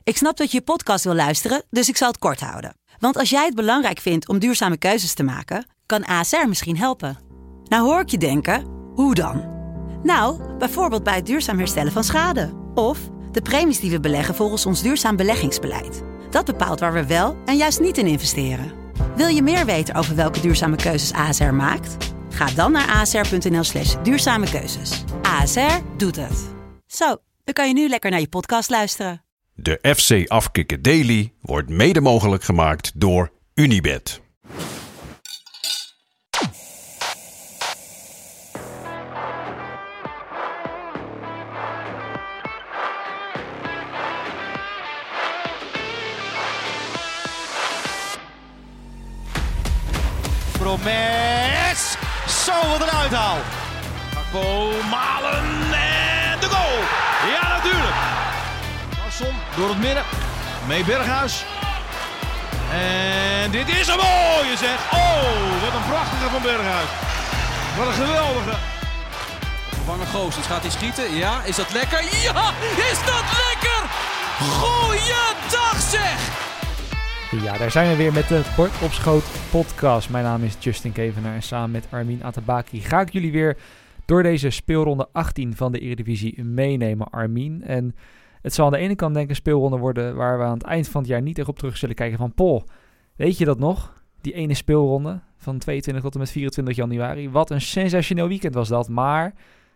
Ik snap dat je podcast wil luisteren, dus ik zal het kort houden. Want als jij het belangrijk vindt om duurzame keuzes te maken, kan ASR misschien helpen. Nou hoor ik je denken, hoe dan? Nou, bijvoorbeeld bij het duurzaam herstellen van schade. Of de premies die we beleggen volgens ons duurzaam beleggingsbeleid. Dat bepaalt waar we wel en juist niet in investeren. Wil je meer weten over welke duurzame keuzes ASR maakt? Ga dan naar asr.nl/duurzame keuzes. ASR doet het. Zo, dan kan je nu lekker naar je podcast luisteren. De FC Afkikken Daily wordt mede mogelijk gemaakt door Unibet. Promes. Zo, wat een uithaal. Gakpo, Malen en de goal. Ja, natuurlijk. Larsson door het midden. Mee Berghuis. En dit is een mooie zeg. Oh, wat een prachtige van Berghuis. Wat een geweldige. Vervangen Goossens, gaat hij schieten? Ja, is dat lekker? Ja, is dat lekker? Goeiedag zeg! Ja, daar zijn we weer met de Bord op Schoot podcast. Mijn naam is Justin Kevenaar en samen met Armin Atabaki ga ik jullie weer door deze speelronde 18 van de Eredivisie meenemen, Armin. En het zal aan de ene kant denk ik een speelronde worden waar we aan het eind van het jaar niet echt op terug zullen kijken van Paul. Weet je dat nog? Die ene speelronde van 22 tot en met 24 januari. Wat een sensationeel weekend was dat, maar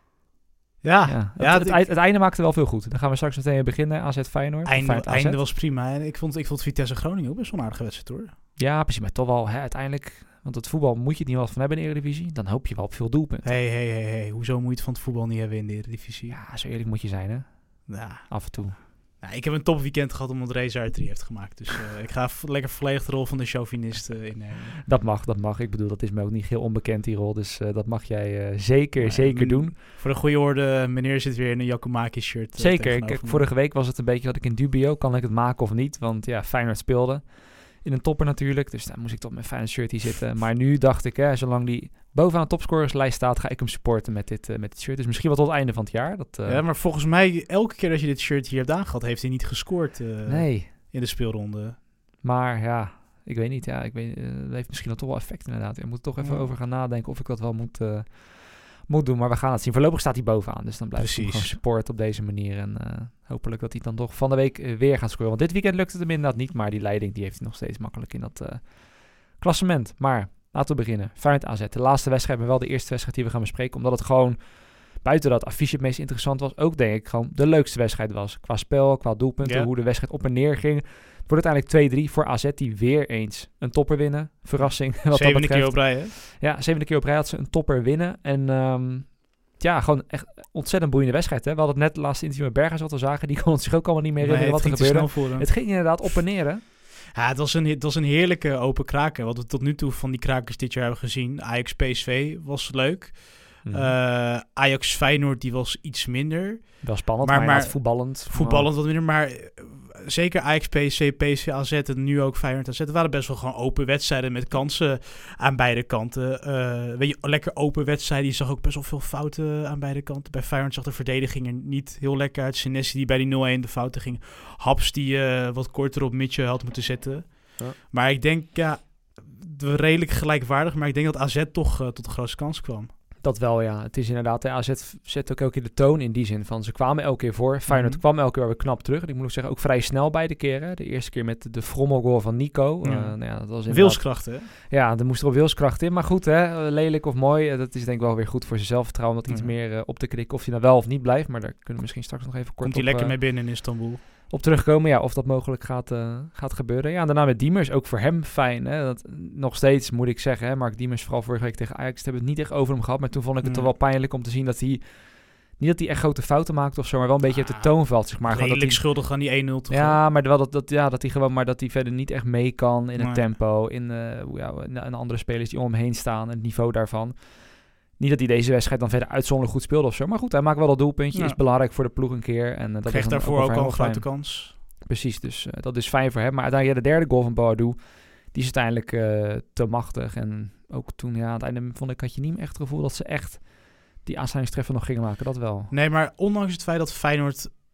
het einde maakte wel veel goed. Dan gaan we straks meteen beginnen. AZ Feyenoord. Het einde was prima. En ik vond Vitesse Groningen ook best wel een aardige wedstrijd hoor. Ja, precies. Maar toch wel uiteindelijk. Want het voetbal moet je het niet wat van hebben in de Eredivisie. Dan hoop je wel op veel doelpunten. Hey. Hoezo moet je het van het voetbal niet hebben in de Eredivisie? Ja, zo eerlijk moet je zijn hè. Ja. Af en toe. Nou, ik heb een topweekend gehad omdat Reza R3 heeft gemaakt. Dus ik ga lekker volledig de rol van de chauvinist innemen. Dat mag. Ik bedoel, dat is me ook niet heel onbekend die rol. Dus dat mag jij zeker doen. Voor de goede orde, meneer zit weer in een Giacomakis shirt. Zeker. Vorige week was het een beetje dat ik in dubio. Kan ik het maken of niet? Want ja, Feyenoord speelde. In een topper natuurlijk. Dus daar moest ik toch met Feyenoord shirt hier zitten. Maar nu dacht ik, zolang die bovenaan de topscorerslijst staat, ga ik hem supporten met dit shirt. Dus misschien wel tot het einde van het jaar. Ja, maar volgens mij, elke keer dat je dit shirt hier hebt aangehad, heeft hij niet gescoord nee. In de speelronde. Maar ja, ik weet niet. Ja, dat heeft misschien dan toch wel effect inderdaad. Ik moet er toch even over gaan nadenken of ik dat wel moet doen. Maar we gaan het zien. Voorlopig staat hij bovenaan. Dus dan blijf ik gewoon supporten op deze manier. En hopelijk dat hij dan toch van de week weer gaat scoren. Want dit weekend lukte het hem inderdaad niet. Maar die leiding die heeft hij nog steeds makkelijk in dat klassement. Maar laten we beginnen. Feyenoord AZ. De laatste wedstrijd, maar wel de eerste wedstrijd die we gaan bespreken. Omdat het gewoon buiten dat affiche het meest interessant was. Ook denk ik gewoon de leukste wedstrijd was. Qua spel, qua doelpunten, hoe de wedstrijd op en neer ging. Het wordt uiteindelijk 2-3 voor AZ die weer eens een topper winnen. Verrassing. Zevende keer op rij hè? Ja, 7e keer op rij had ze een topper winnen. En gewoon echt ontzettend boeiende wedstrijd. Hè? We hadden het net het laatste interview met Berghuis wat we zagen. Die kon zich ook allemaal niet meer herinneren wat er gebeurde. Het ging inderdaad op en neer hè? Ja, het was een heerlijke open kraker. Wat we tot nu toe van die krakers dit jaar hebben gezien. Ajax PSV was leuk. Ajax Feyenoord die was iets minder. Wel spannend, maar voetballend. Voetballend wat minder, maar zeker Ajax PSV AZ en nu ook Feyenoord AZ. Het waren best wel gewoon open wedstrijden met kansen aan beide kanten. Lekker open wedstrijden. Je zag ook best wel veel fouten aan beide kanten. Bij Feyenoord zag de verdediging er niet heel lekker uit. Senesi die bij die 0-1 de fouten ging. Haps die wat korter op Mitchell had moeten zetten. Ja. Maar ik denk, redelijk gelijkwaardig. Maar ik denk dat AZ toch tot de grootste kans kwam. Dat wel, ja. Het is inderdaad, AZ zet ook elke keer de toon in die zin van ze kwamen elke keer voor. Feyenoord kwam elke keer weer knap terug. En ik moet ook zeggen, ook vrij snel beide keren. De eerste keer met de frommelgoal van Nico. Dat was wilskracht, hè? Ja, er moest er op wilskracht in. Maar goed, hè, lelijk of mooi, dat is denk ik wel weer goed voor zijn zelfvertrouwen om dat iets meer op te krikken. Of hij nou wel of niet blijft, maar daar kunnen we misschien straks nog even kort Komt hij lekker mee binnen in Istanbul? Op terugkomen, ja, of dat mogelijk gaat gebeuren. Ja, en daarna met Diemers, ook voor hem fijn. Hè? Dat, nog steeds moet ik zeggen, hè, Mark Diemers, vooral vorige week tegen Ajax, hebben het niet echt over hem gehad. Maar toen vond ik het toch wel pijnlijk om te zien dat hij, niet dat hij echt grote fouten maakt of zo, maar wel een beetje uit de toon valt, zeg maar. Redelijk dat schuldig aan die 1-0. Ja, maar wel dat hij gewoon, maar dat hij verder niet echt mee kan in het tempo, in andere spelers die om hem heen staan en het niveau daarvan. Niet dat hij deze wedstrijd dan verder uitzonderlijk goed speelde of zo. Maar goed, hij maakt wel dat doelpuntje. Is belangrijk voor de ploeg een keer. En dat kreeg daarvoor ook al een grote kans. Precies, dus dat is fijn voor hem. Maar uiteindelijk de derde goal van Boadu, die is uiteindelijk te machtig. En ook toen, aan het einde had je niet meer echt het gevoel dat ze echt die aansluitingstreffer nog gingen maken. Dat wel. Nee, maar ondanks het feit dat Feyenoord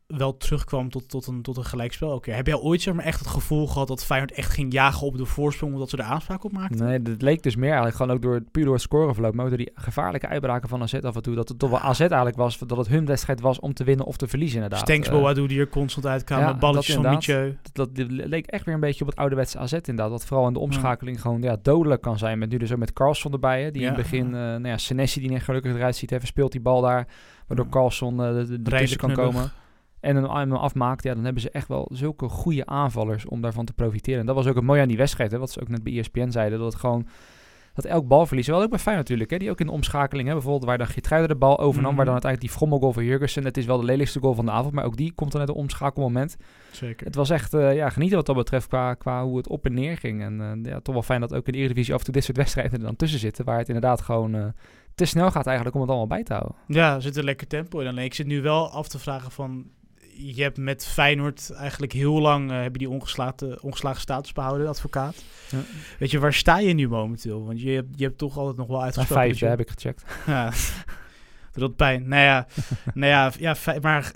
wel terugkwam tot een gelijkspel elke keer. Heb jij ooit echt het gevoel gehad dat Feyenoord echt ging jagen op de voorsprong omdat ze er aanspraak op maakten? Nee, dat leek dus meer eigenlijk gewoon ook puur door het scoreverloop, maar ook door die gevaarlijke uitbraken van AZ af en toe. Dat het toch wel AZ eigenlijk was, dat het hun wedstrijd was om te winnen of te verliezen inderdaad. Stenks Boadu die er constant uitkwamen, balletjes van Mietje. Dat leek echt weer een beetje op het ouderwetse AZ inderdaad. Dat vooral in de omschakeling gewoon dodelijk kan zijn. Met nu dus ook met Carlson erbij, hè, die in het begin, Senesi die niet gelukkig eruit ziet, even speelt die bal daar, waardoor Carlson ertussen kan komen. En hem afmaakt, dan hebben ze echt wel zulke goede aanvallers om daarvan te profiteren. En dat was ook het mooie aan die wedstrijd, hè, wat ze ook net bij ESPN zeiden, dat elk balverlies, wel ook bij Feyenoord natuurlijk, hè, die ook in de omschakeling, hè, bijvoorbeeld waar dan Geertruida de bal overnam, waar dan uiteindelijk die frommelgoal van Jurgensen, het is wel de lelijkste goal van de avond, maar ook die komt dan uit een omschakelmoment. Zeker. Het was echt genieten wat dat betreft qua hoe het op en neer ging. En toch wel fijn dat ook in de Eredivisie af en toe dit soort wedstrijden er dan tussen zitten, waar het inderdaad gewoon te snel gaat eigenlijk om het allemaal bij te houden. Ja, er zit een lekker tempo in. Alleen ik zit nu wel af te vragen van, je hebt met Feyenoord eigenlijk heel lang heb je die ongeslagen status behouden, advocaat. Ja. Weet je, waar sta je nu momenteel? Want je hebt toch altijd nog wel uitgesproken. 5 heb ik gecheckt. Ja, doet dat pijn. Maar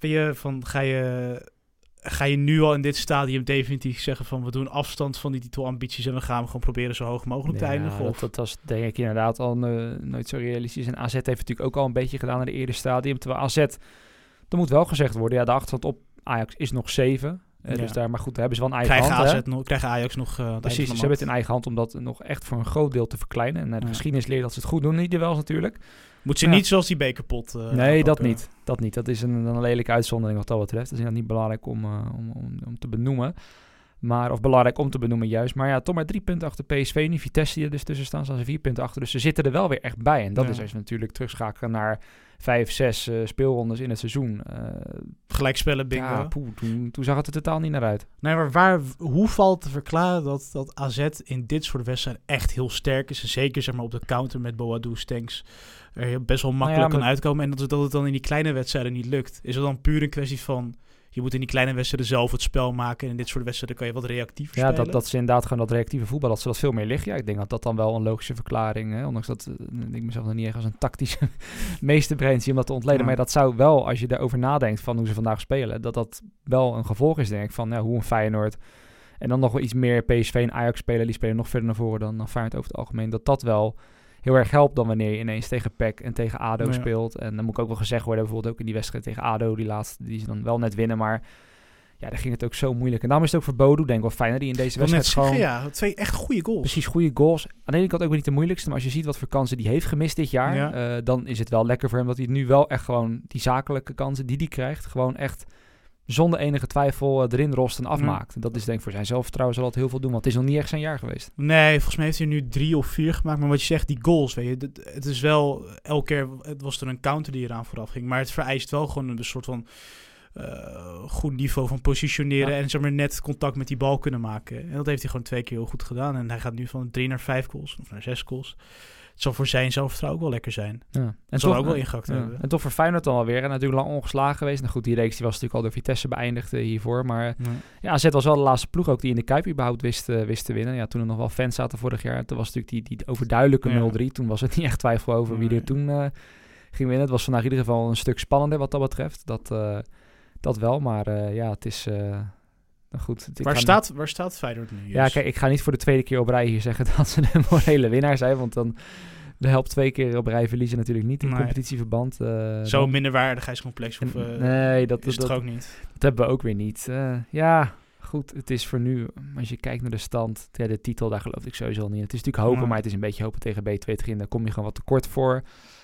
ga je nu al in dit stadium definitief zeggen van we doen afstand van die titelambities en we gaan gewoon proberen zo hoog mogelijk te eindigen? Dat was denk ik inderdaad al nooit zo realistisch. En AZ heeft natuurlijk ook al een beetje gedaan in de eerste stadium. Terwijl AZ, er moet wel gezegd worden, de achterstand op Ajax is nog 7. Dus daar, maar goed, daar hebben ze wel een eigen hand. Krijgen Ajax nog... Precies, ze hebben het in eigen hand om dat nog echt voor een groot deel te verkleinen. En de geschiedenis leert dat ze het goed doen, niet de wel natuurlijk. Moet ze niet zoals die bekerpot... nee, dat niet. Dat is een lelijke uitzondering wat dat betreft. Dat is niet belangrijk om te benoemen. Of belangrijk om te benoemen juist. Maar toch maar 3 punten achter PSV. Nu Vitesse die er dus tussen staan ze 4 punten achter. Dus ze zitten er wel weer echt bij. En dat is als we natuurlijk terugschakelen naar 5, 6 speelrondes in het seizoen. Gelijkspellen, bingo. Ja, toen zag het er totaal niet naar uit. Nee, maar hoe valt te verklaren dat AZ in dit soort wedstrijden echt heel sterk is? En zeker zeg maar op de counter met Boadu, Stenks er best wel makkelijk kan uitkomen. En dat het dan in die kleine wedstrijden niet lukt. Is het dan puur een kwestie van... Je moet in die kleine wedstrijden zelf het spel maken. En in dit soort wedstrijden kan je wat reactiever spelen. Ja, dat ze inderdaad gewoon dat reactieve voetbal, dat ze dat veel meer liggen. Ja, ik denk dat dat dan wel een logische verklaring, hè, ondanks dat ik mezelf nog niet echt als een tactische meesterbrein zie om dat te ontleden. Ja. Maar dat zou wel, als je daarover nadenkt van hoe ze vandaag spelen, dat wel een gevolg is, denk ik, van hoe een Feyenoord en dan nog wel iets meer PSV en Ajax spelen. Die spelen nog verder naar voren dan Feyenoord over het algemeen. Dat wel heel erg helpt dan wanneer je ineens tegen PEC en tegen ADO speelt. En dan moet ik ook wel gezegd worden, bijvoorbeeld ook in die wedstrijd tegen ADO, die laatste, die ze dan wel net winnen, maar ja, daar ging het ook zo moeilijk. En daarom is het ook voor Boadu, denk ik wel fijn, die in deze wedstrijd gewoon... Ja, 2 echt goede goals. Precies, goede goals. Aan de ene kant ook weer niet de moeilijkste, maar als je ziet wat voor kansen die heeft gemist dit jaar, dan is het wel lekker voor hem dat hij nu wel echt gewoon die zakelijke kansen die hij krijgt, gewoon echt zonder enige twijfel erin rost en afmaakt. En dat is denk ik voor zijn zelfvertrouwen zal dat heel veel doen, want het is nog niet echt zijn jaar geweest. Nee, volgens mij heeft hij nu 3 of 4 gemaakt. Maar wat je zegt, die goals, weet je, het is wel elke keer, het was er een counter die eraan vooraf ging, maar het vereist wel gewoon een soort van goed niveau van positioneren en zeg maar net contact met die bal kunnen maken. En dat heeft hij gewoon 2 keer heel goed gedaan. En hij gaat nu van 3 naar 5 goals of naar 6 goals. Het zal voor zijn zelfvertrouwen ook wel lekker zijn. Ja. En zal ook wel ingehakt hebben. En toch voor Feyenoord dan alweer. En natuurlijk lang ongeslagen geweest. Nou goed, die reeks die was natuurlijk al door Vitesse beëindigd hiervoor. Maar AZ was wel de laatste ploeg ook die in de Kuip überhaupt wist te winnen. Ja, toen er nog wel fans zaten vorig jaar. Toen was natuurlijk die overduidelijke 0-3. Toen was het niet echt twijfel over wie er toen ging winnen. Het was vandaag in ieder geval een stuk spannender wat dat betreft. Dat wel, maar het is... goed, waar staat Feyenoord nu? Ja, kijk, ik ga niet voor de tweede keer op rij hier zeggen dat ze de morele winnaar zijn, want dan helpt 2 keer op rij verliezen natuurlijk niet in competitieverband. Zo'n minderwaardigheidscomplex of nee, dat is het ook niet. Dat hebben we ook weer niet. Goed, het is voor nu, als je kijkt naar de stand, de titel, daar geloof ik sowieso niet. Het is natuurlijk hopen, maar het is een beetje hopen tegen B2 in. Daar kom je gewoon wat tekort voor.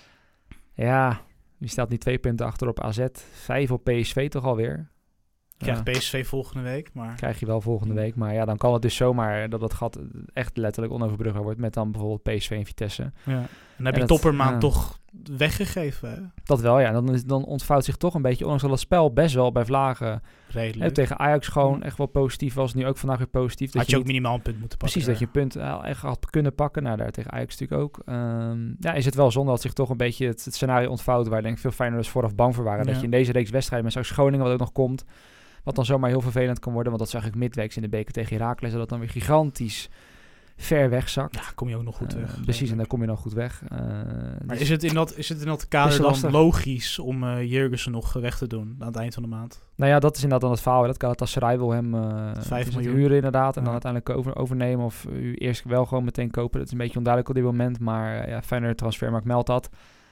Ja, je staat nu 2 punten achter op AZ, 5 op PSV toch alweer. Krijg PSV volgende week, maar... Krijg je wel volgende week, maar ja, dan kan het dus zomaar dat gat echt letterlijk onoverbrugbaar wordt met dan bijvoorbeeld PSV en Vitesse. Ja. En dan heb je Toppermaan toch weggegeven, hè? Dat wel, ja. Dan ontvouwt zich toch een beetje, ondanks dat het spel best wel bij vlagen tegen Ajax gewoon echt wel positief was. Nu ook vandaag weer positief. Had je ook minimaal een punt moeten pakken. Precies, dat je een punt echt had kunnen pakken. Nou, daar tegen Ajax natuurlijk ook. Is het wel zonde dat zich toch een beetje het scenario ontvouwt waar denk ik veel Feyenoorders vooraf bang voor waren. Dat je in deze reeks wedstrijden met zo'n Groningen wat ook nog komt, wat dan zomaar heel vervelend kan worden. Want dat zag ik midweeks in de beker tegen Heracles. Dat dan weer gigantisch ver weg zakt. Ja, kom je ook nog goed weg. Precies, en daar kom je dan goed weg. Maar dus is het in dat kader dan logisch om Jurgensen nog weg te doen aan het eind van de maand? Nou ja, dat is inderdaad dan het verhaal. Dat Galatasaray wil hem 5 miljoen huren inderdaad. En dan uiteindelijk overnemen of u eerst wel gewoon meteen kopen. Dat is een beetje onduidelijk op dit moment. Maar Feyenoord Transfermarkt meldt dat.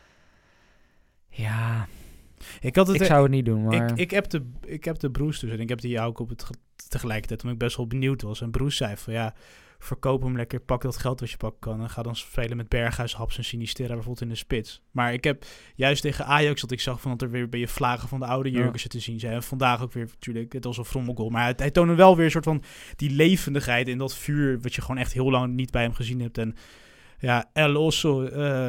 Ja, ik zou het niet doen. Maar Ik heb de Broes dus en ik heb die jou ook op het tegelijkertijd, omdat ik best wel benieuwd was. En Broes zei van verkoop hem lekker, pak dat geld wat je pakken kan en ga dan spelen met Berghuis, Haps en Sinisterra bijvoorbeeld in de spits. Maar ik heb juist tegen Ajax dat ik zag van dat er weer bij je vlagen van de oude Jurgensen te zien zijn. En vandaag ook weer, natuurlijk, het was een frommelgoal. Maar hij toonde wel weer een soort van die levendigheid in dat vuur wat je gewoon echt heel lang niet bij hem gezien hebt. En ja, El Oso,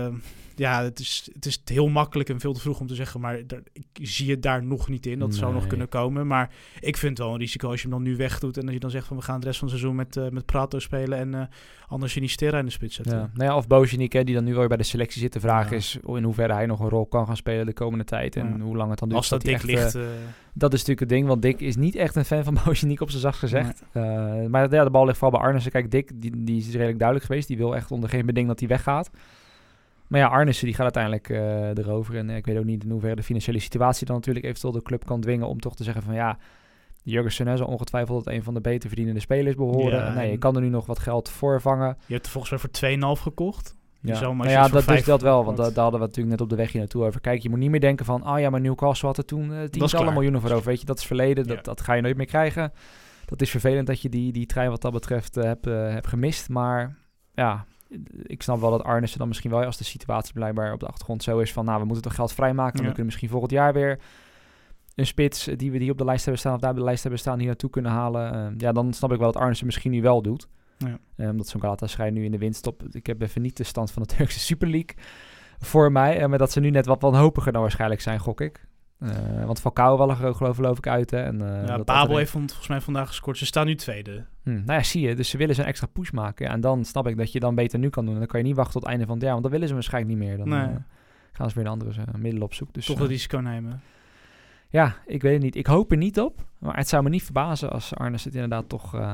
het is heel makkelijk en veel te vroeg om te zeggen, maar ik zie het daar nog niet in. Dat zou nog kunnen komen, maar ik vind het wel een risico als je hem dan nu wegdoet en als je dan zegt van we gaan de rest van het seizoen met Prato spelen en anders Sinisterra in de spits zetten. Ja. Nou ja, of Bojanik, die dan nu wel bij de selectie zit. De vraag is in hoeverre hij nog een rol kan gaan spelen de komende tijd en hoe lang het dan duurt. Als dat Dick ligt... dat is natuurlijk het ding, want Dick is niet echt een fan van Bojanik op zijn zacht gezegd. Nee. Maar de bal ligt vooral bij Arnissen. Kijk, Dick, die is redelijk duidelijk geweest. Die wil echt onder geen beding dat hij weggaat. Maar ja, Arnissen die gaat uiteindelijk erover. En ik weet ook niet in hoeverre de financiële situatie dan natuurlijk eventueel de club kan dwingen om toch te zeggen van Jurgensen zal ongetwijfeld tot een van de beter verdienende spelers behoren. Ja, je kan er nu nog wat geld voor vangen. Je hebt er volgens mij voor 2,5 gekocht. Ja, dat is dat wel, want daar hadden we natuurlijk net op de weg hier naartoe over. Kijk, je moet niet meer denken van, maar Newcastle had er toen tientallen miljoenen voor over. Weet je, dat is verleden, dat ga je nooit meer krijgen. Dat is vervelend dat je die trein wat dat betreft hebt gemist, maar ja... Ik snap wel dat Arnissen dan misschien wel, als de situatie blijkbaar op de achtergrond zo is van, we moeten toch geld vrijmaken. En we kunnen misschien volgend jaar weer een spits die we op de lijst hebben staan, of daar op de lijst hebben staan, hier naartoe kunnen halen. Dan snap ik wel dat Arnissen misschien nu wel doet. Ja. Omdat zo'n Galatasaray nu in de winst stopt. Ik heb even niet de stand van de Turkse Super League voor mij. Maar dat ze nu net wat wanhopiger dan waarschijnlijk zijn, gok ik. Want Falcao wel geloof ik uit. Hè? En, Babel heeft volgens mij vandaag gescoord. Ze staan nu tweede. Zie je. Dus ze willen ze een extra push maken. Ja, en dan snap ik dat je dan beter nu kan doen. En dan kan je niet wachten tot het einde van het jaar. Want dan willen ze waarschijnlijk niet meer. Dan gaan ze weer een andere middelen op zoek. Dus, toch een risico nemen. Ja, ik weet het niet. Ik hoop er niet op. Maar het zou me niet verbazen als Arnes het inderdaad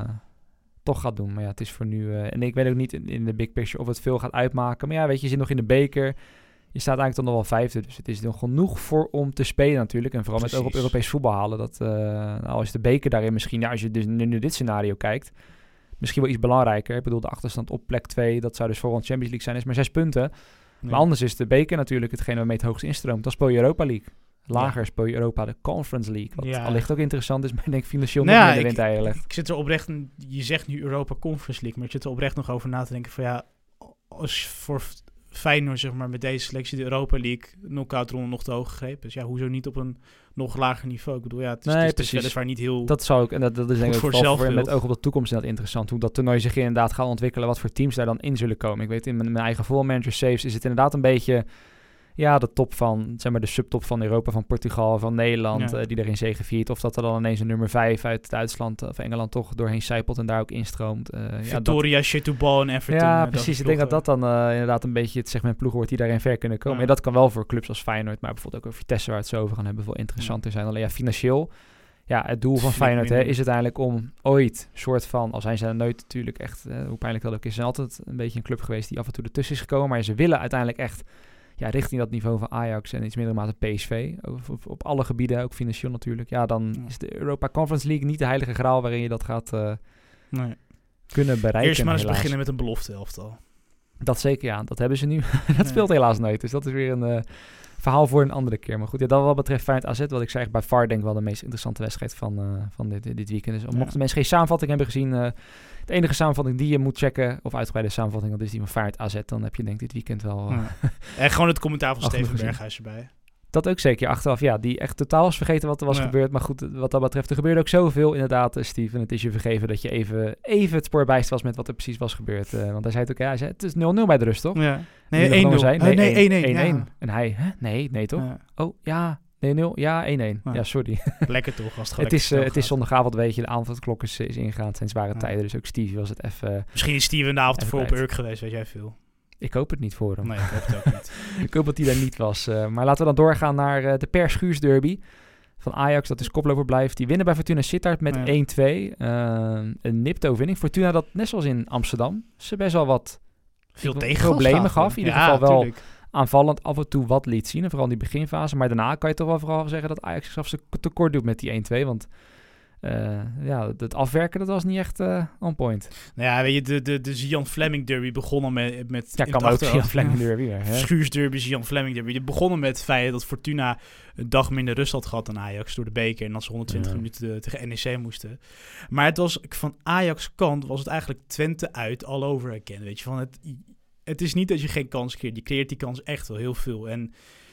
toch gaat doen. Maar ja, het is voor nu... en ik weet ook niet in de big picture of het veel gaat uitmaken. Maar ja, weet je zit nog in de beker... Je staat eigenlijk dan nog wel 5e, dus het is nog genoeg om te spelen natuurlijk. En vooral met oog op Europees voetbal halen. Dat, al is de beker daarin misschien, als je dus nu dit scenario kijkt, misschien wel iets belangrijker. Ik bedoel, de achterstand op plek 2, dat zou dus voor ons Champions League zijn, is maar 6 punten. Nee. Maar anders is de beker natuurlijk hetgene waarmee het hoogst instroomt. Dan speel je Europa League. Lager speel je Europa de Conference League. Wat allicht ook interessant is, maar ik denk financieel niet meer in de wind eigenlijk. Ik zit er oprecht, je zegt nu Europa Conference League, maar ik zit er oprecht nog over na te denken van als voor... Feyenoord, zeg maar, met deze selectie de Europa League knock-out ronde nog te hoog gegrepen. Dus hoezo niet op een nog lager niveau? Ik bedoel, het is weliswaar niet heel... Dat zou ik, en dat is denk ik voor met oog op de toekomst inderdaad interessant. Hoe dat toernooi zich inderdaad gaat ontwikkelen, wat voor teams daar dan in zullen komen. Ik weet, in mijn eigen voetbalmanager saves is het inderdaad een beetje... de top van, zeg maar de subtop van Europa, van Portugal, van Nederland, die erin zegeviert. Of dat er dan ineens een nummer 5 uit Duitsland of Engeland toch doorheen zijpelt en daar ook instroomt. Victoria, Setúbal en Everton. Ja, precies. Ik denk dat dan inderdaad een beetje het segment ploegen wordt die daarin ver kunnen komen. En dat kan wel voor clubs als Feyenoord, maar bijvoorbeeld ook over Vitesse, waar het zo over gaan hebben, wel interessanter zijn. Alleen financieel, het doel van Feyenoord is uiteindelijk om ooit soort van, al zijn ze nooit natuurlijk echt, hoe pijnlijk dat ook is, zijn altijd een beetje een club geweest die af en toe ertussen is gekomen, maar ze willen uiteindelijk echt... richting dat niveau van Ajax en iets mindere mate PSV. Op alle gebieden, ook financieel natuurlijk. Ja, dan is de Europa Conference League niet de heilige graal waarin je dat gaat kunnen bereiken. Eerst maar eens beginnen met een belofte elftal. Dat zeker, dat hebben ze nu. Dat speelt helaas nooit. Dus dat is weer een verhaal voor een andere keer. Maar goed, dat wat betreft Feyenoord AZ, wat ik zeg, bij VAR denk ik wel de meest interessante wedstrijd van dit weekend. Dus mochten mensen geen samenvatting hebben gezien... de enige samenvatting die je moet checken, of uitgebreide samenvatting, dat is die van Feyenoord AZ. Dan heb je denk ik dit weekend wel... En gewoon het commentaar van Steven Berghuis erbij. Dat ook zeker, achteraf. Die echt totaal was vergeten wat er was gebeurd. Maar goed, wat dat betreft, er gebeurde ook zoveel inderdaad, Steven. Het is je vergeven dat je even het spoor bijst was met wat er precies was gebeurd. Want hij zei het ook, hij zei, het is 0-0 bij de rust, toch? Ja. Nee, 1-0. Nee, 1-1. En hij, nee toch? Ja. Oh, ja... 0-0, ja, 1-1. Ja, sorry. Lekker toch, als het is zondagavond, weet je, de avondklok is ingegaan. Het zijn zware tijden, dus ook Stevie was het even... Misschien is Steven de avond ervoor op Urk geweest, weet jij veel. Ik hoop het niet voor hem. Nee, ik hoop het ook niet. Ik hoop dat hij daar niet was. Maar laten we dan doorgaan naar de Per Schuurs derby. van Ajax, dat is koploper blijft. Die winnen bij Fortuna Sittard met 1-2. Een nipte overwinning. Fortuna dat, net zoals in Amsterdam, ze best wel wat veel problemen gaf. In ieder geval wel tuurlijk. Aanvallend af en toe wat liet zien. En vooral in die beginfase. Maar daarna kan je toch wel vooral zeggen dat Ajax zichzelf tekort doet met die 1-2. Want het afwerken, dat was niet echt on point. Nou ja, weet je, de Zian Fleming derby begonnen met ja, kan ook Zian Fleming derby. Schuurs derby, Zian Fleming derby. Die begonnen met het feit dat Fortuna een dag minder rust had gehad dan Ajax door de beker. En dat ze 120 minuten tegen NEC moesten. Maar het was van Ajax kant was het eigenlijk Twente uit all over again. Weet je, van het is niet dat je geen kans creëert. Je creëert die kans echt wel heel veel. En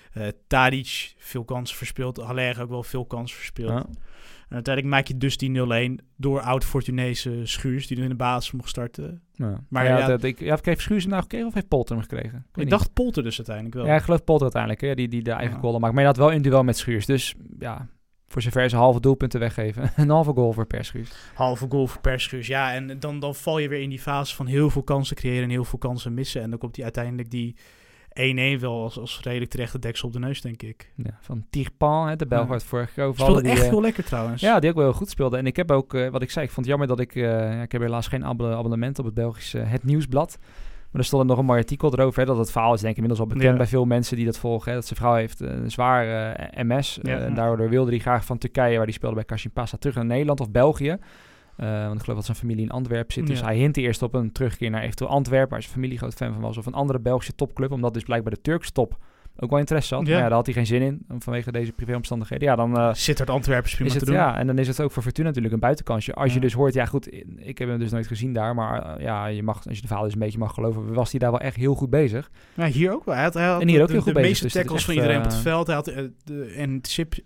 Tadic veel kansen verspeeld. Haller ook wel veel kansen verspeeld. Ja. En uiteindelijk maak je dus die 0-1 door oud-Fortunese Schuurs, die er in de basis mocht starten. Ja. Maar kreeg Schuurs hem nou gekregen of heeft Polter hem gekregen? Ik dacht Polter dus uiteindelijk wel. Ja, ik geloof Polter uiteindelijk, hè, die de eigen goal maakt. Maar je had wel in duel met Schuurs. Dus ja, voor zover ze halve doelpunten weggeven. Een halve goal voor Per Schuurs. Halve goal voor Per Schuurs, ja. En dan val je weer in die fase van heel veel kansen creëren en heel veel kansen missen. En dan komt die uiteindelijk die 1-1 wel als redelijk terechte deksel op de neus, denk ik. Ja, van Tirpan, de Belg uit vorige keer. Speelde echt heel lekker trouwens. Ja, die ook wel heel goed speelde. En ik heb ook, wat ik zei, ik vond het jammer dat ik heb helaas geen abonnement op het Belgische Het Nieuwsblad. Maar er stond er nog een mooi artikel erover. Hè, dat het verhaal is denk ik inmiddels al bekend bij veel mensen die dat volgen. Hè, dat zijn vrouw heeft een zwaar MS. En daardoor wilde hij graag van Turkije, waar hij speelde bij Kasimpasa, terug naar Nederland of België. Want ik geloof dat zijn familie in Antwerpen zit. Dus hij hintte eerst op een terugkeer naar eventueel Antwerpen, waar zijn familie groot fan van was. Of een andere Belgische topclub, omdat dus blijkbaar de Turkse top ook wel interesse had. Ja. Maar ja, daar had hij geen zin in, vanwege deze privéomstandigheden. Ja, dan zit er Antwerpen prima te doen. Ja, en dan is het ook voor Fortuna natuurlijk een buitenkansje. Als je dus hoort, ja goed, ik heb hem dus nooit gezien daar, maar ja, je mag, als je de verhaal dus een beetje mag geloven, was hij daar wel echt heel goed bezig. Ja, hier ook wel. Hij had en hier ook heel goed bezig. De meeste tackles van iedereen op het veld. Hij had de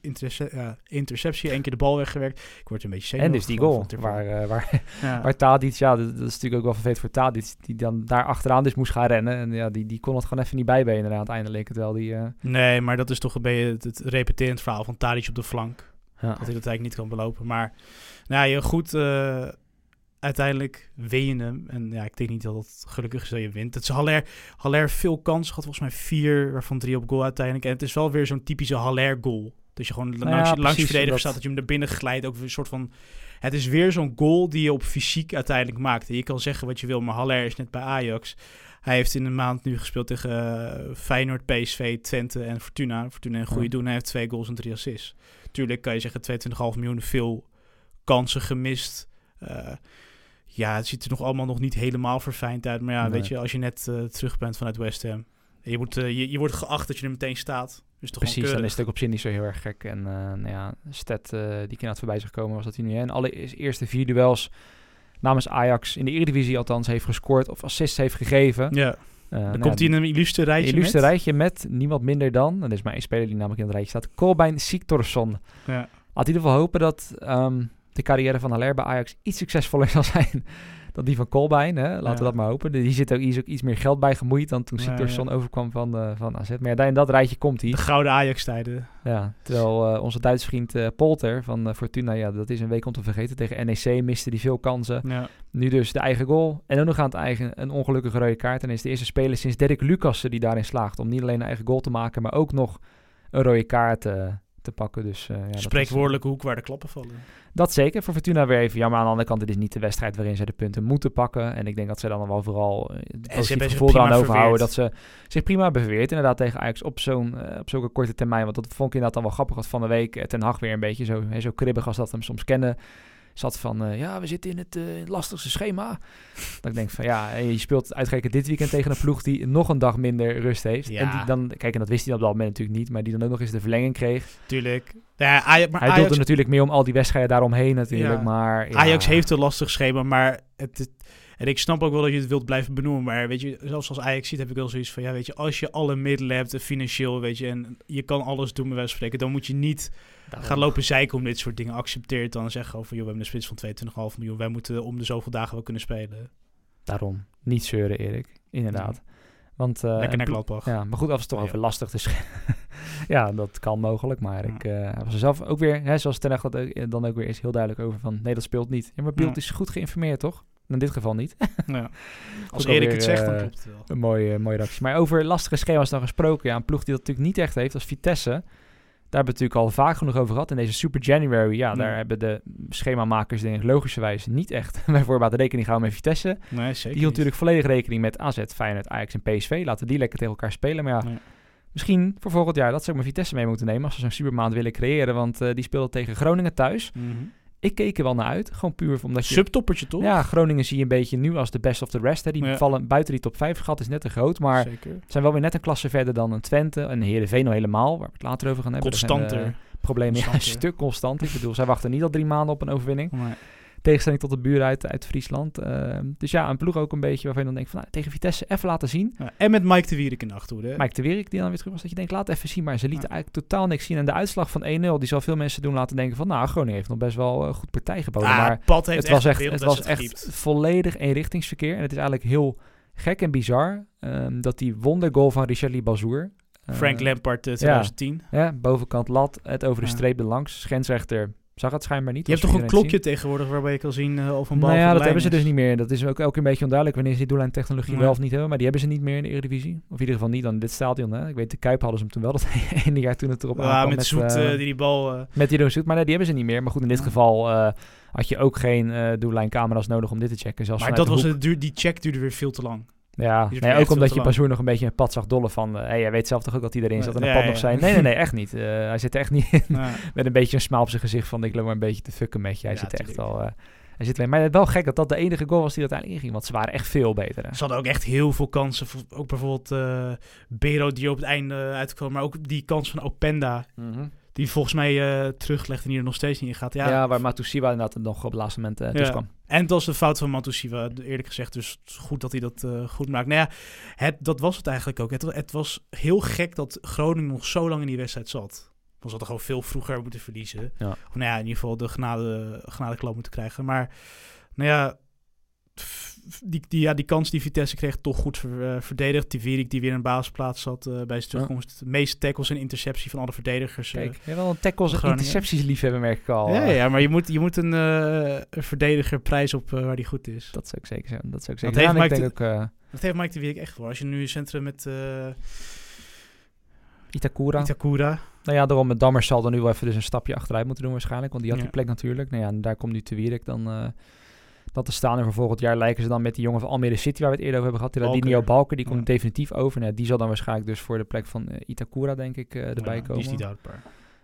interceptie, 1 keer de bal weggewerkt. Ik word een beetje zenuwachtig. En dus die goal, waar Tadic, ja, dat is natuurlijk ook wel vervelend voor Tadic, die dan daar achteraan dus moest gaan rennen. En ja, die kon het gewoon even niet bijbenen uiteindelijk. Terwijl die... Nee, maar dat is toch een beetje het repeterend verhaal van Tadic op de flank. Ja. Dat hij dat eigenlijk niet kan belopen. Maar nou ja, goed, uiteindelijk win je hem. En ja, ik denk niet dat het gelukkig is dat je wint. Het is Haller veel kansen gehad, volgens mij 4, waarvan 3 op goal uiteindelijk. En het is wel weer zo'n typische Haller goal. Dat je gewoon langs je verdediger staat, dat je hem er binnen glijdt. Ook weer een soort van... Het is weer zo'n goal die je op fysiek uiteindelijk maakt. En je kan zeggen wat je wil, maar Haller is net bij Ajax. Hij heeft in een maand nu gespeeld tegen Feyenoord, PSV, Twente en Fortuna. Fortuna een goede doen. Hij heeft 2 goals en 3 assists. Tuurlijk kan je zeggen 22,5 miljoen, veel kansen gemist. Ja, het ziet er nog allemaal nog niet helemaal verfijnd uit. Maar ja, weet je, als je net terug bent vanuit West Ham. Je wordt geacht dat je er meteen staat. Dus toch precies, dan is het ook op zich niet zo heel erg gek. En Stet, die keer voorbij zich gekomen, was dat hij nu in alle eerste 4 duels namens Ajax in de Eredivisie althans heeft gescoord of assists heeft gegeven. Ja. Dan komt hij in een illustre rijtje met niemand minder dan, en er is maar 1 speler die namelijk in het rijtje staat, Kolbein Sigthorsson. Ja. Laat in ieder geval hopen dat de carrière van Haller bij Ajax iets succesvoller zal zijn dan die van Kolbein. Laten we dat maar hopen. Die is ook iets meer geld bij gemoeid dan toen Sigthorsson overkwam van AZ. Maar ja, in dat rijtje komt hij. De gouden Ajax-tijden. Ja, terwijl onze Duitse vriend Polter van Fortuna, ja, dat is een week om te vergeten. Tegen NEC miste hij veel kansen. Ja. Nu dus de eigen goal. En ook nog aan het een ongelukkige rode kaart. En is de eerste speler sinds Dirk Lucassen die daarin slaagt om niet alleen een eigen goal te maken, maar ook nog een rode kaart te pakken. Dus, spreekwoordelijke hoek waar de klappen vallen. Dat zeker. Voor Fortuna weer even. Ja, maar aan de andere kant, het is niet de wedstrijd waarin ze de punten moeten pakken. En ik denk dat ze dan wel vooral het gevoel eraan overhouden dat ze zich prima hebben verweerd. Inderdaad tegen Ajax op zulke korte termijn. Want dat vond ik inderdaad dan wel grappig. Want van de week Ten Hag weer een beetje zo kribbig als dat we hem soms kennen. Zat van, we zitten in het lastigste schema. Dat ik denk van, ja, je speelt uitgerekend dit weekend tegen een ploeg die nog een dag minder rust heeft. Ja. En die dan, kijk, en dat wist hij op dat moment natuurlijk niet, maar die dan ook nog eens de verlenging kreeg. Tuurlijk. Ja, hij doelde natuurlijk meer om al die wedstrijden daaromheen natuurlijk, ja. Maar... Ja. Ajax heeft een lastig schema, maar en ik snap ook wel dat je het wilt blijven benoemen, maar weet je, zelfs als Ajax ziet heb ik wel zoiets van, ja, weet je, als je alle middelen hebt, financieel, weet je, en je kan alles doen, bij wijze van spreken, dan moet je niet gaan lopen zeiken om dit soort dingen. Accepteert dan en zeggen over, joh, we hebben een spits van 22,5 miljoen, wij moeten om de zoveel dagen wel kunnen spelen. Daarom. Niet zeuren, Erik. Inderdaad. Ja. Want, lekker naar Gladbach. Ja, maar goed, af en toe toch over lastig. Dus ja, dat kan mogelijk. Maar hij was er zelf ook weer, zoals Ten Hag dan ook weer is, heel duidelijk over van, nee, dat speelt niet. Ja, maar Beeld is goed geïnformeerd, toch? In dit geval niet. Ja. Als Erik het zegt, dan klopt het wel. Een mooie reactie. Maar over lastige schema's dan gesproken. Ja, een ploeg die dat natuurlijk niet echt heeft, als Vitesse. Daar hebben we het natuurlijk al vaak genoeg over gehad. In deze Super January, daar hebben de schemamakers denk ik logischerwijs niet echt bij voorbaat rekening gehouden met Vitesse. Nee, zeker die hield natuurlijk volledig rekening met AZ, Feyenoord, Ajax en PSV. Laten die lekker tegen elkaar spelen. Maar misschien voor volgend jaar dat ze ook maar Vitesse mee moeten nemen als ze zo'n supermaand willen creëren. Want die speelde tegen Groningen thuis. Mm-hmm. Ik keek er wel naar uit. Gewoon puur omdat je... Subtoppertje, toch? Ja, Groningen zie je een beetje nu als de best of the rest. Hè. Die vallen buiten die top 5. Gat is net te groot. Maar zijn wel weer net een klasse verder dan een Twente. En Heerenveen al helemaal. Waar we het later over gaan hebben. Constanter. Problemen. Ja, een stuk constant. Ik bedoel, zij wachten niet al 3 maanden op een overwinning. Nee. Tegenstelling tot de buren uit Friesland. Dus ja, een ploeg ook een beetje waarvan je dan denkt van... tegen Vitesse even laten zien. Ja, en met Mike de Wierik in de achterhoede. Mike de Wierik die dan weer terug was. Dat je denkt, laat even zien. Maar ze lieten eigenlijk totaal niks zien. En de uitslag van 1-0, die zal veel mensen doen laten denken van... Groningen heeft nog best wel goed partij geboden. Maar het was echt volledig eenrichtingsverkeer. En het is eigenlijk heel gek en bizar... dat die wondergoal van Richarly Bazoer... Frank Lampard 2010. Ja, bovenkant lat, het over de streep erlangs. Scheidsrechter zag het schijnbaar niet. Je hebt toch een klokje tegenwoordig waarbij je kan zien of een bal nou ja, dat hebben ze dus niet meer. Dat is ook elke een beetje onduidelijk wanneer ze die doellijntechnologie wel of niet hebben. Maar die hebben ze niet meer in de Eredivisie. Of in ieder geval niet dan in dit stadion. Hè. Ik weet, de Kuip hadden ze hem toen wel dat ene jaar toen het erop aankwam. Met Zoet die bal... Met die Zoet, maar nee, die hebben ze niet meer. Maar goed, in dit geval had je ook geen doellijncamera's nodig om dit te checken. Zelfs maar dat was die check duurde weer veel te lang. Ja, ook omdat je Bazoer nog een beetje een pad zag dollen van... jij weet zelf toch ook dat hij erin zat en een pad nog zijn. Nee, echt niet. Hij zit er echt niet in. Met een beetje een smaal op zijn gezicht van... ik loop maar een beetje te fucken met je. Hij zit echt al... hij zit maar het is wel gek dat dat de enige goal was die uiteindelijk inging. Want ze waren echt veel beter. Hè. Ze hadden ook echt heel veel kansen. Ook bijvoorbeeld Bero die op het einde uitkwam. Maar ook die kans van Openda... Mm-hmm. Die volgens mij teruglegt en hier nog steeds niet in gaat. Ja, waar Matusiwa inderdaad nog op het laatste moment kwam. En het was de fout van Matusiwa, eerlijk gezegd. Dus goed dat hij dat goed maakt. Nou ja, dat was het eigenlijk ook. Het was heel gek dat Groningen nog zo lang in die wedstrijd zat. We hadden gewoon veel vroeger moeten verliezen. Ja. Of nou ja, in ieder geval de genadeklap moeten krijgen. Maar nou ja... Die kans die Vitesse kreeg toch goed verdedigd. Die Wierik die weer in een basisplaats zat bij zijn terugkomst. De meeste tackles en interceptie van alle verdedigers. Kijk, je hebt wel een tackles en intercepties liefhebben, merk ik al. Ja, maar je moet een verdediger prijs op waar die goed is. Dat zou ik zeker zeggen. Dat heeft Mike de Wierik echt voor. Als je nu een centrum met... Itakura. Nou ja, daarom met Dammers zal dan nu wel even dus een stapje achteruit moeten doen waarschijnlijk. Want die had die plek natuurlijk. Nou ja, en daar komt nu de Wierik dan... dat te staan. En voor volgend jaar lijken ze dan met die jongen van Almere City, waar we het eerder over hebben gehad. Ladinio Balker, die komt definitief over. Nou, die zal dan waarschijnlijk dus voor de plek van Itakura, denk ik, erbij komen. Die is niet houdbaar.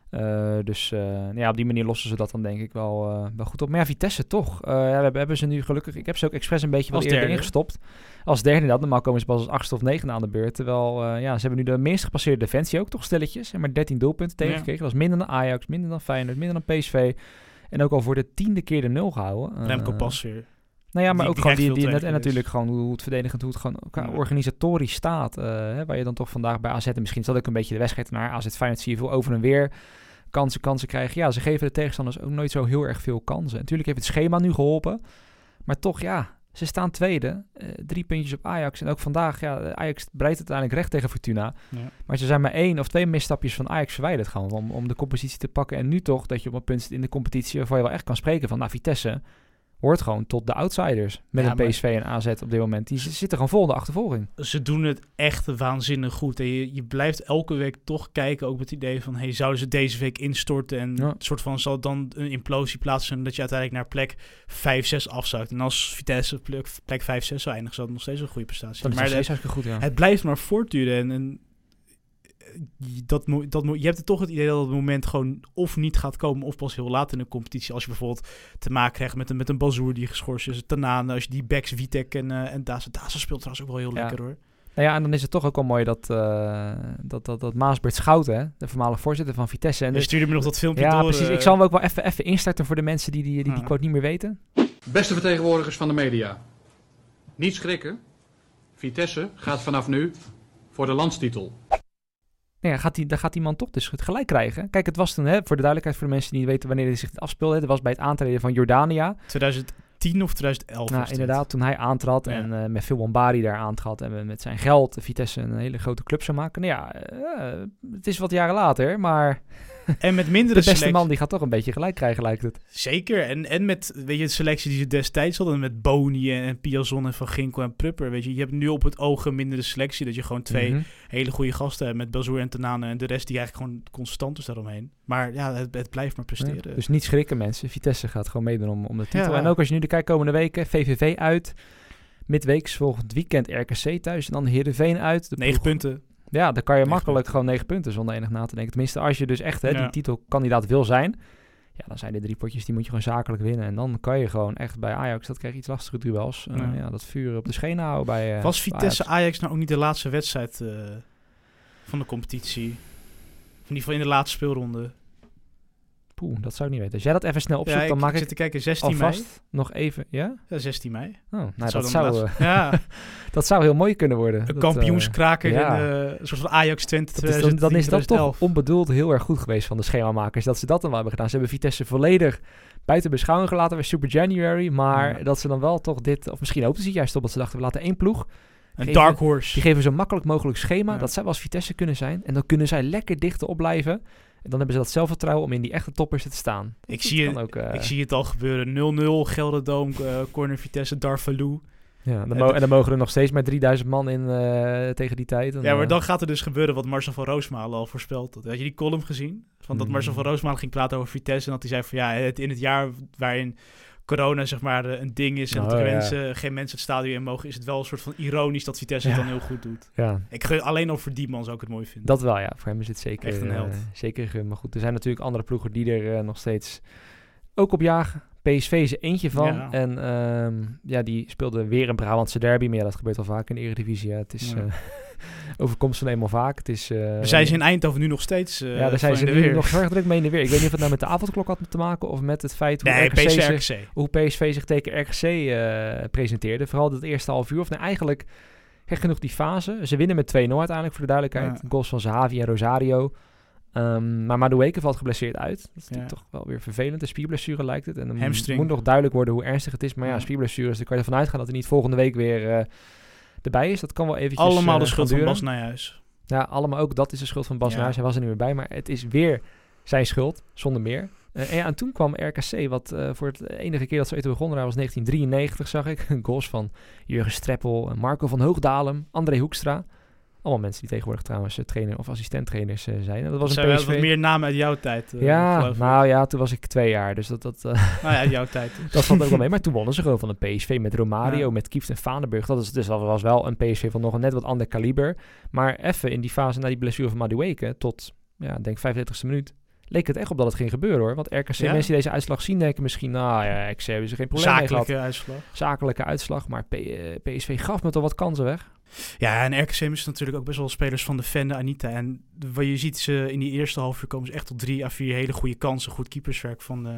Op die manier lossen ze dat dan denk ik wel goed op. Maar ja, Vitesse toch. We hebben ze nu gelukkig... Ik heb ze ook expres een beetje wat eerder ingestopt. Als derde dat. Normaal komen ze pas als 8e of 9e aan de beurt. Terwijl ze hebben nu de meest gepasseerde defensie ook toch stilletjes. En maar 13 doelpunten tegengekregen. Dat is minder dan Ajax, minder dan Feyenoord, minder dan PSV. En ook al voor de 10e keer de 0 gehouden. Remco Pas weer. Nou ja, maar ook gewoon die net, en natuurlijk gewoon hoe het verdedigend, hoe het gewoon organisatorisch staat. Waar je dan toch vandaag bij AZ, en misschien is dat ook een beetje de wedstrijd naar AZ Feyenoord, zie je veel over en weer kansen krijgen. Ja, ze geven de tegenstanders ook nooit zo heel erg veel kansen. Natuurlijk heeft het schema nu geholpen, maar toch ze staan tweede. 3 puntjes op Ajax. En ook vandaag, Ajax breidt het uiteindelijk recht tegen Fortuna. Ja. Maar ze zijn maar 1 of 2 misstapjes van Ajax verwijderd gewoon om de compositie te pakken. En nu toch dat je op een punt zit in de competitie waarvan je wel echt kan spreken van, Vitesse hoort gewoon tot de outsiders met een PSV en AZ op dit moment. Die zitten gewoon vol in de achtervolging. Ze doen het echt waanzinnig goed. En je blijft elke week toch kijken, ook met het idee van, zouden ze deze week instorten en het soort van zal dan een implosie plaatsvinden dat je uiteindelijk naar plek 5-6 afzakt. En als Vitesse plek 5-6 zou eindigen, zou het nog steeds een goede prestatie zijn. Maar goed, het blijft maar voortduren en je hebt het toch het idee dat het moment gewoon of niet gaat komen of pas heel laat in de competitie. Als je bijvoorbeeld te maken krijgt met een Bazoer die geschorst is, Tanane, als je die backs Witek en Daza speelt trouwens ook wel heel lekker hoor. Nou ja, en dan is het toch ook wel mooi dat Maasbert Schouten, de voormalige voorzitter van Vitesse. En je stuurde me nog dat filmpje door. Ja, precies. Ik zal hem ook wel even instarten voor de mensen die quote niet meer weten. Beste vertegenwoordigers van de media. Niet schrikken. Vitesse gaat vanaf nu voor de landstitel. Ja, gaat die man toch dus gelijk krijgen. Kijk, het was toen, voor de duidelijkheid voor de mensen die niet weten wanneer hij zich afspeelde. Het was bij het aantreden van Jordania. 2010 of 2011 Nou, inderdaad, toen hij aantrad en met veel Bombari daar aantrad en met zijn geld Vitesse een hele grote club zou maken. Nou ja, het is wat jaren later, maar En met mindere De beste selectie. man die gaat toch een beetje gelijk krijgen, lijkt het. Zeker. En met de selectie die ze destijds hadden, met Boni en Piazon en Van Ginkel en Prupper. Weet je hebt nu op het oog een mindere selectie. Dat je gewoon 2 hele goede gasten hebt met Bazoer en Tanane en de rest die eigenlijk gewoon constant is daaromheen. Maar ja, het blijft maar presteren. Ja, dus niet schrikken mensen. Vitesse gaat gewoon meedoen om de titel. Ja. En ook als je nu kijkt komende weken, VVV uit. Midweeks volgend weekend RKC thuis en dan Heerenveen uit. 9 punten. Ja, dan kan je 9 makkelijk punten. gewoon 9 punten zonder enig na te denken. Tenminste, als je dus echt die titelkandidaat wil zijn. Ja, dan zijn de 3 potjes, die moet je gewoon zakelijk winnen. En dan kan je gewoon echt bij Ajax, dat krijg je iets lastige duels. Dat vuur op de schenen houden bij Was Vitesse Ajax. Ajax nou ook niet de laatste wedstrijd van de competitie? In ieder geval in de laatste speelronde. Poeh, dat zou ik niet weten. Als jij dat even snel opzoekt, Ja, dan maak zit ik te kijken, 16 alvast mei. nog even... Ja? Ja, 16 mei. Oh, nou, dat dan zou, de laatste- ja, dat zou heel mooi kunnen worden. een kampioenskraker ja. in een soort van Ajax Twente Dan is dat 2011. toch onbedoeld heel erg goed geweest van de schemamakers. Dat ze dat dan wel hebben gedaan. Ze hebben Vitesse volledig buiten beschouwing gelaten bij Super January. Maar dat ze dan wel toch dit... Of misschien hoopten ze het juist op dat ze dachten, we laten 1 ploeg. Een dark horse. Die geven zo makkelijk mogelijk schema. Ja. Dat zou wel als Vitesse kunnen zijn. En dan kunnen zij lekker dicht op blijven. En dan hebben ze dat zelfvertrouwen om in die echte toppers te staan. Ik zie het al gebeuren. 0-0, Gelderdoom, corner Vitesse, Darvalu. Ja, en dan mogen er nog steeds maar 3000 man in tegen die tijd. En, ja, maar dan gaat er dus gebeuren wat Marcel van Roosmalen al voorspeld had. Had je die column gezien? Van dat Marcel van Roosmalen ging praten over Vitesse. En dat hij zei van ja, in het jaar waarin corona zeg maar een ding is en geen mensen het stadion in mogen, is het wel een soort van ironisch dat Vitesse het dan heel goed doet. Ja. Ik gun alleen al voor die man zou ik het mooi vinden. Dat wel, ja. Voor hem is het zeker echt een held. Zeker gun. Maar goed, er zijn natuurlijk andere ploegen die er nog steeds ook op jagen. PSV is er eentje van. Ja. En die speelde weer een Brabantse derby. Maar ja, dat gebeurt al vaak in de Eredivisie. Ja, het is overkomst van eenmaal vaak. Het is, zijn ze in Eindhoven nu nog steeds daar zijn ze nu nog heel erg druk mee in de weer. Ik weet niet of het nou met de avondklok had te maken of met het feit hoe PSV zich tegen RKC presenteerde. Vooral dat eerste half uur. Of nou, eigenlijk gek genoeg die fase. Ze winnen met 2-0 uiteindelijk, voor de duidelijkheid. Ja. Goals van Zahavi en Rosario. Maar Madueke valt geblesseerd uit. Dat is natuurlijk toch wel weer vervelend. Een spierblessure lijkt het. En dan moet nog duidelijk worden hoe ernstig het is. Maar ja, spierblessures, daar kan je ervan uitgaan dat hij niet volgende week weer erbij is. Dat kan wel eventjes allemaal de schuld van Bas Nijhuis. Ja, allemaal ook. Dat is de schuld van Bas Nijhuis. Hij was er niet meer bij. Maar het is weer zijn schuld, zonder meer. En toen kwam RKC, wat voor het enige keer dat ze ooit begonnen daar was 1993, zag ik. Goals van Jurgen Streppel, Marco van Hoogdalem, André Hoekstra. Allemaal mensen die tegenwoordig trouwens trainer of assistenttrainers zijn. En dat was een PSV. Wat meer namen uit jouw tijd. Toen was ik 2 jaar. Dus uit jouw tijd. Dat valt ook wel mee. Maar toen wonnen ze gewoon van een PSV met Romario, met Kieft en Vaneburg. Dat was wel een PSV van nog een net wat ander kaliber. Maar even in die fase na die blessure van Madueke tot, denk 35e minuut, leek het echt op dat het ging gebeuren hoor. Want RKC, mensen die deze uitslag zien, denken misschien, ik hebben ze geen probleem mee gehad. Zakelijke uitslag. Maar PSV gaf me toch wat kansen weg. Ja, en RKC is natuurlijk ook best wel spelers van de Vende, Anita. En wat je ziet, ze in die eerste half uur komen ze echt tot 3 à 4 hele goede kansen. Goed keeperswerk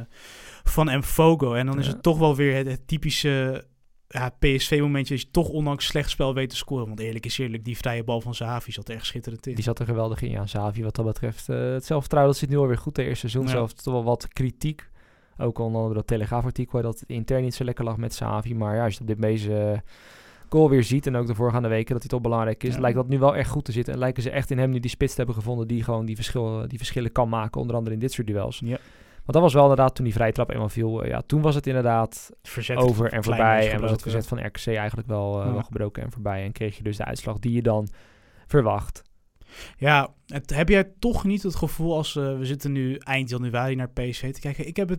van Mfogo. En dan is het toch wel weer het typische PSV-momentje dat je toch ondanks slecht spel weet te scoren. Want eerlijk is eerlijk, die vrije bal van Zahavi zat er echt schitterend in. Die zat er geweldig in, ja. Zahavi wat dat betreft. Het zelfvertrouwen, dat zit nu alweer goed. De eerste seizoen zelf toch wel wat kritiek. Ook onder andere dat Telegraafartikel, dat het intern niet zo lekker lag met Zahavi. Maar ja, als je op dit deze goal weer ziet en ook de voorgaande weken dat hij toch belangrijk is, lijkt dat nu wel echt goed te zitten. En lijken ze echt in hem nu die spits te hebben gevonden die gewoon die verschillen kan maken, onder andere in dit soort duels. Ja. Want dat was wel inderdaad, toen die vrije trap eenmaal viel, toen was het inderdaad verzet over en voorbij. En was het verzet van RKC eigenlijk wel gebroken en voorbij. En kreeg je dus de uitslag die je dan verwacht. Ja, heb jij toch niet het gevoel als we zitten nu eind januari naar PSV te kijken?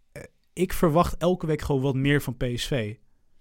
Ik verwacht elke week gewoon wat meer van PSV.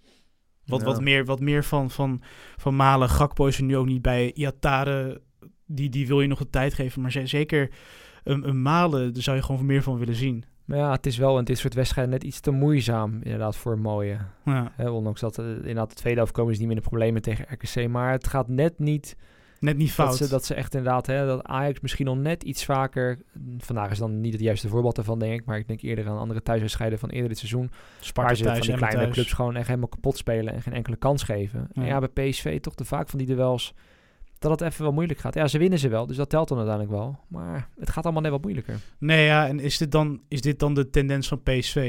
Wat meer van Malen. Gakpo is er nu ook niet bij. Iatare, die wil je nog de tijd geven. Maar zeker een Malen, daar zou je gewoon meer van willen zien. Maar ja, het is wel in dit soort wedstrijden net iets te moeizaam inderdaad voor een mooie. Ja. Ondanks dat inderdaad de tweede helft komen is niet meer in de problemen tegen RKC. Maar het gaat net niet fout. Dat ze echt inderdaad, dat Ajax misschien nog net iets vaker. Vandaag is dan niet het juiste voorbeeld daarvan, denk ik. Maar ik denk eerder aan andere thuiswedstrijden van eerder dit seizoen. Sparta waar ze thuis, van die kleine thuis. Clubs gewoon echt helemaal kapot spelen en geen enkele kans geven. Ja. En ja, bij PSV toch te vaak van die duels dat het even wel moeilijk gaat. Ja, ze winnen ze wel, dus dat telt dan uiteindelijk wel. Maar het gaat allemaal net wat moeilijker. Nee, ja, en is dit dan de tendens van PSV?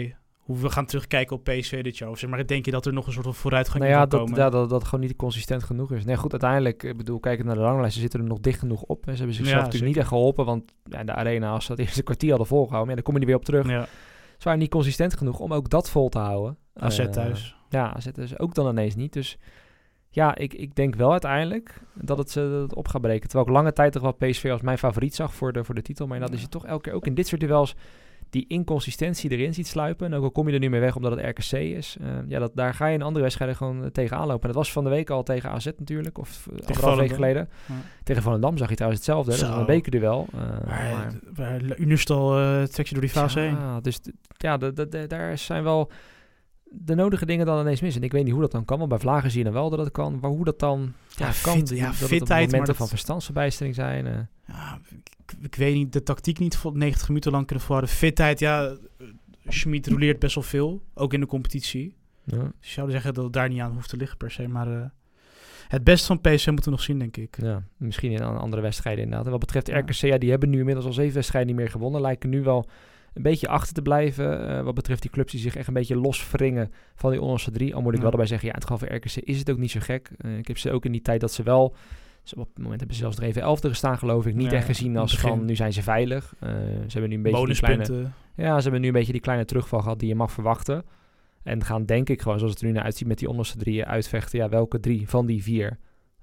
hoe we gaan terugkijken op PSV dit jaar? Of zeg maar, denk je dat er nog een soort van vooruitgang in kan komen? Dat gewoon niet consistent genoeg is. Nee, goed, uiteindelijk, ik bedoel, kijken naar de ranglijst, ze zitten er nog dicht genoeg op. Ze hebben zichzelf natuurlijk niet echt geholpen, want de Arena, als ze dat eerste kwartier hadden volgehouden, dan kom je er weer op terug. Ja. Ze waren niet consistent genoeg om ook dat vol te houden. AZ thuis. Ja, AZ dus ook dan ineens niet. Dus ja, ik denk wel uiteindelijk dat het op gaat breken. Terwijl ik lange tijd toch wel PSV als mijn favoriet zag voor de titel. Maar dat is je toch elke keer ook in dit soort duels die inconsistentie erin ziet sluipen. En ook al kom je er nu mee weg omdat het RKC is. Daar ga je in andere wedstrijden gewoon tegenaan lopen. En dat was van de week al tegen AZ natuurlijk. Of anderhalf week geleden. Ja. Tegen Volendam zag je trouwens hetzelfde. Dat was een bekerduel. Maar Unistal trekt je door die fase heen. Dus daar zijn wel de nodige dingen dan ineens mis. En ik weet niet hoe dat dan kan. Want bij Vlagen zie je dan wel dat het kan. Maar hoe dat dan kan. Fitheid. Het momenten van verstandsverbijstering zijn. Ik weet niet, de tactiek niet 90 minuten lang kunnen volhouden. Fitheid, Schmid roleert best wel veel. Ook in de competitie. Ja. Dus je zou zeggen dat het daar niet aan hoeft te liggen per se. Maar het beste van PSV moeten we nog zien, denk ik. Ja, misschien in andere wedstrijden inderdaad. En wat betreft RKC, die hebben nu inmiddels al 7 wedstrijden niet meer gewonnen. Lijken nu wel een beetje achter te blijven. Wat betreft die clubs die zich echt een beetje loswringen van die onderste 3. Al moet ik wel erbij zeggen, in het geval van RKC is het ook niet zo gek. Ik heb ze ook in die tijd dat ze wel... op het moment hebben ze zelfs er even 11e gestaan, geloof ik. Niet echt gezien als van, nu zijn ze veilig. Ze hebben nu een beetje ze hebben nu een beetje die kleine terugval gehad die je mag verwachten. En gaan denk ik gewoon, zoals het er nu naar uitziet, met die onderste 3 uitvechten. Ja, welke 3 van die 4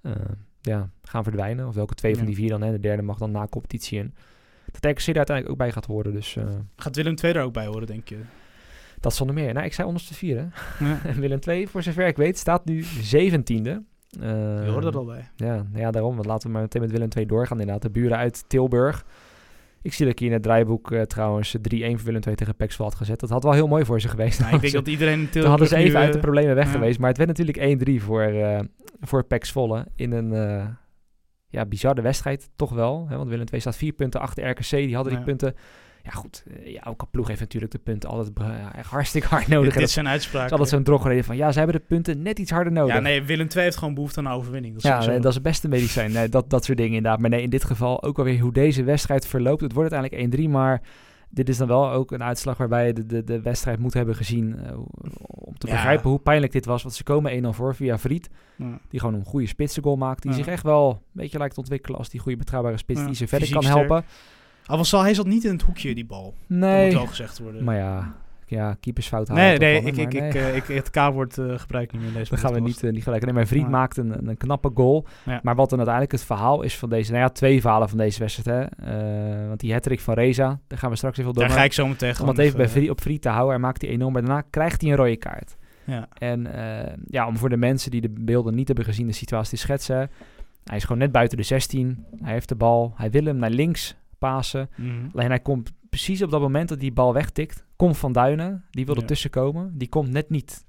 gaan verdwijnen. Of welke 2 van die 4 dan. De derde mag dan na competitie in. Dat RKC er uiteindelijk ook bij gaat horen. Dus, gaat Willem II er ook bij horen, denk je? Dat zonder meer. Nou, ik zei onderste 4. Hè? Ja. En Willem II, voor zover ik weet, staat nu 17e. Je hoort er al bij. Ja, daarom. Want laten we maar meteen met Willem II doorgaan inderdaad. De buren uit Tilburg. Ik zie dat ik hier in het draaiboek trouwens 3-1 voor Willem II tegen PEC Zwolle had gezet. Dat had wel heel mooi voor ze geweest. Nou, ik denk dat iedereen in Tilburg... Toen hadden ze even uit de problemen weg geweest. Maar het werd natuurlijk 1-3 voor PEC Zwolle. In een bizarre wedstrijd toch wel. Hè? Want Willem II staat 4 punten achter RKC. Die hadden die punten... Ja goed, elke ploeg heeft natuurlijk de punten altijd echt hartstikke hard nodig. Dit zijn uitspraken. Het is altijd zo'n drogreden van, ze hebben de punten net iets harder nodig. Ja, nee, Willem II heeft gewoon behoefte aan een overwinning. Dat is het beste medicijn. Nee, dat soort dingen inderdaad. Maar nee, in dit geval ook alweer hoe deze wedstrijd verloopt. Het wordt uiteindelijk 1-3, maar dit is dan wel ook een uitslag waarbij je de wedstrijd moet hebben gezien om te begrijpen hoe pijnlijk dit was. Want ze komen 1-0 voor via Vriet, die gewoon een goede spitsengoal maakt. Die zich echt wel een beetje lijkt te ontwikkelen als die goede betrouwbare spits die ze verder kan helpen. Hij zat niet in het hoekje, die bal. Nee. Dat moet wel gezegd worden. Maar keepersfout halen. Het K-woord gebruik ik niet meer in deze Dan gaan we niet gelijk. Nee, mijn vriend maakt een knappe goal. Ja. Maar wat dan uiteindelijk het verhaal is van deze... 2 verhalen van deze wedstrijd. Want die hattrick van Reza, daar gaan we straks even door. Daar ga ik zo meteen om het even op Vriet te houden. Hij maakt die enorm, maar daarna krijgt hij een rode kaart. Ja. En om voor de mensen die de beelden niet hebben gezien de situatie te schetsen. Hij is gewoon net buiten de 16. Hij heeft de bal. Hij wil hem naar links pasen. Alleen hij komt precies op dat moment dat die bal wegtikt. Komt Van Duinen. Die wil ertussen komen. Die komt net niet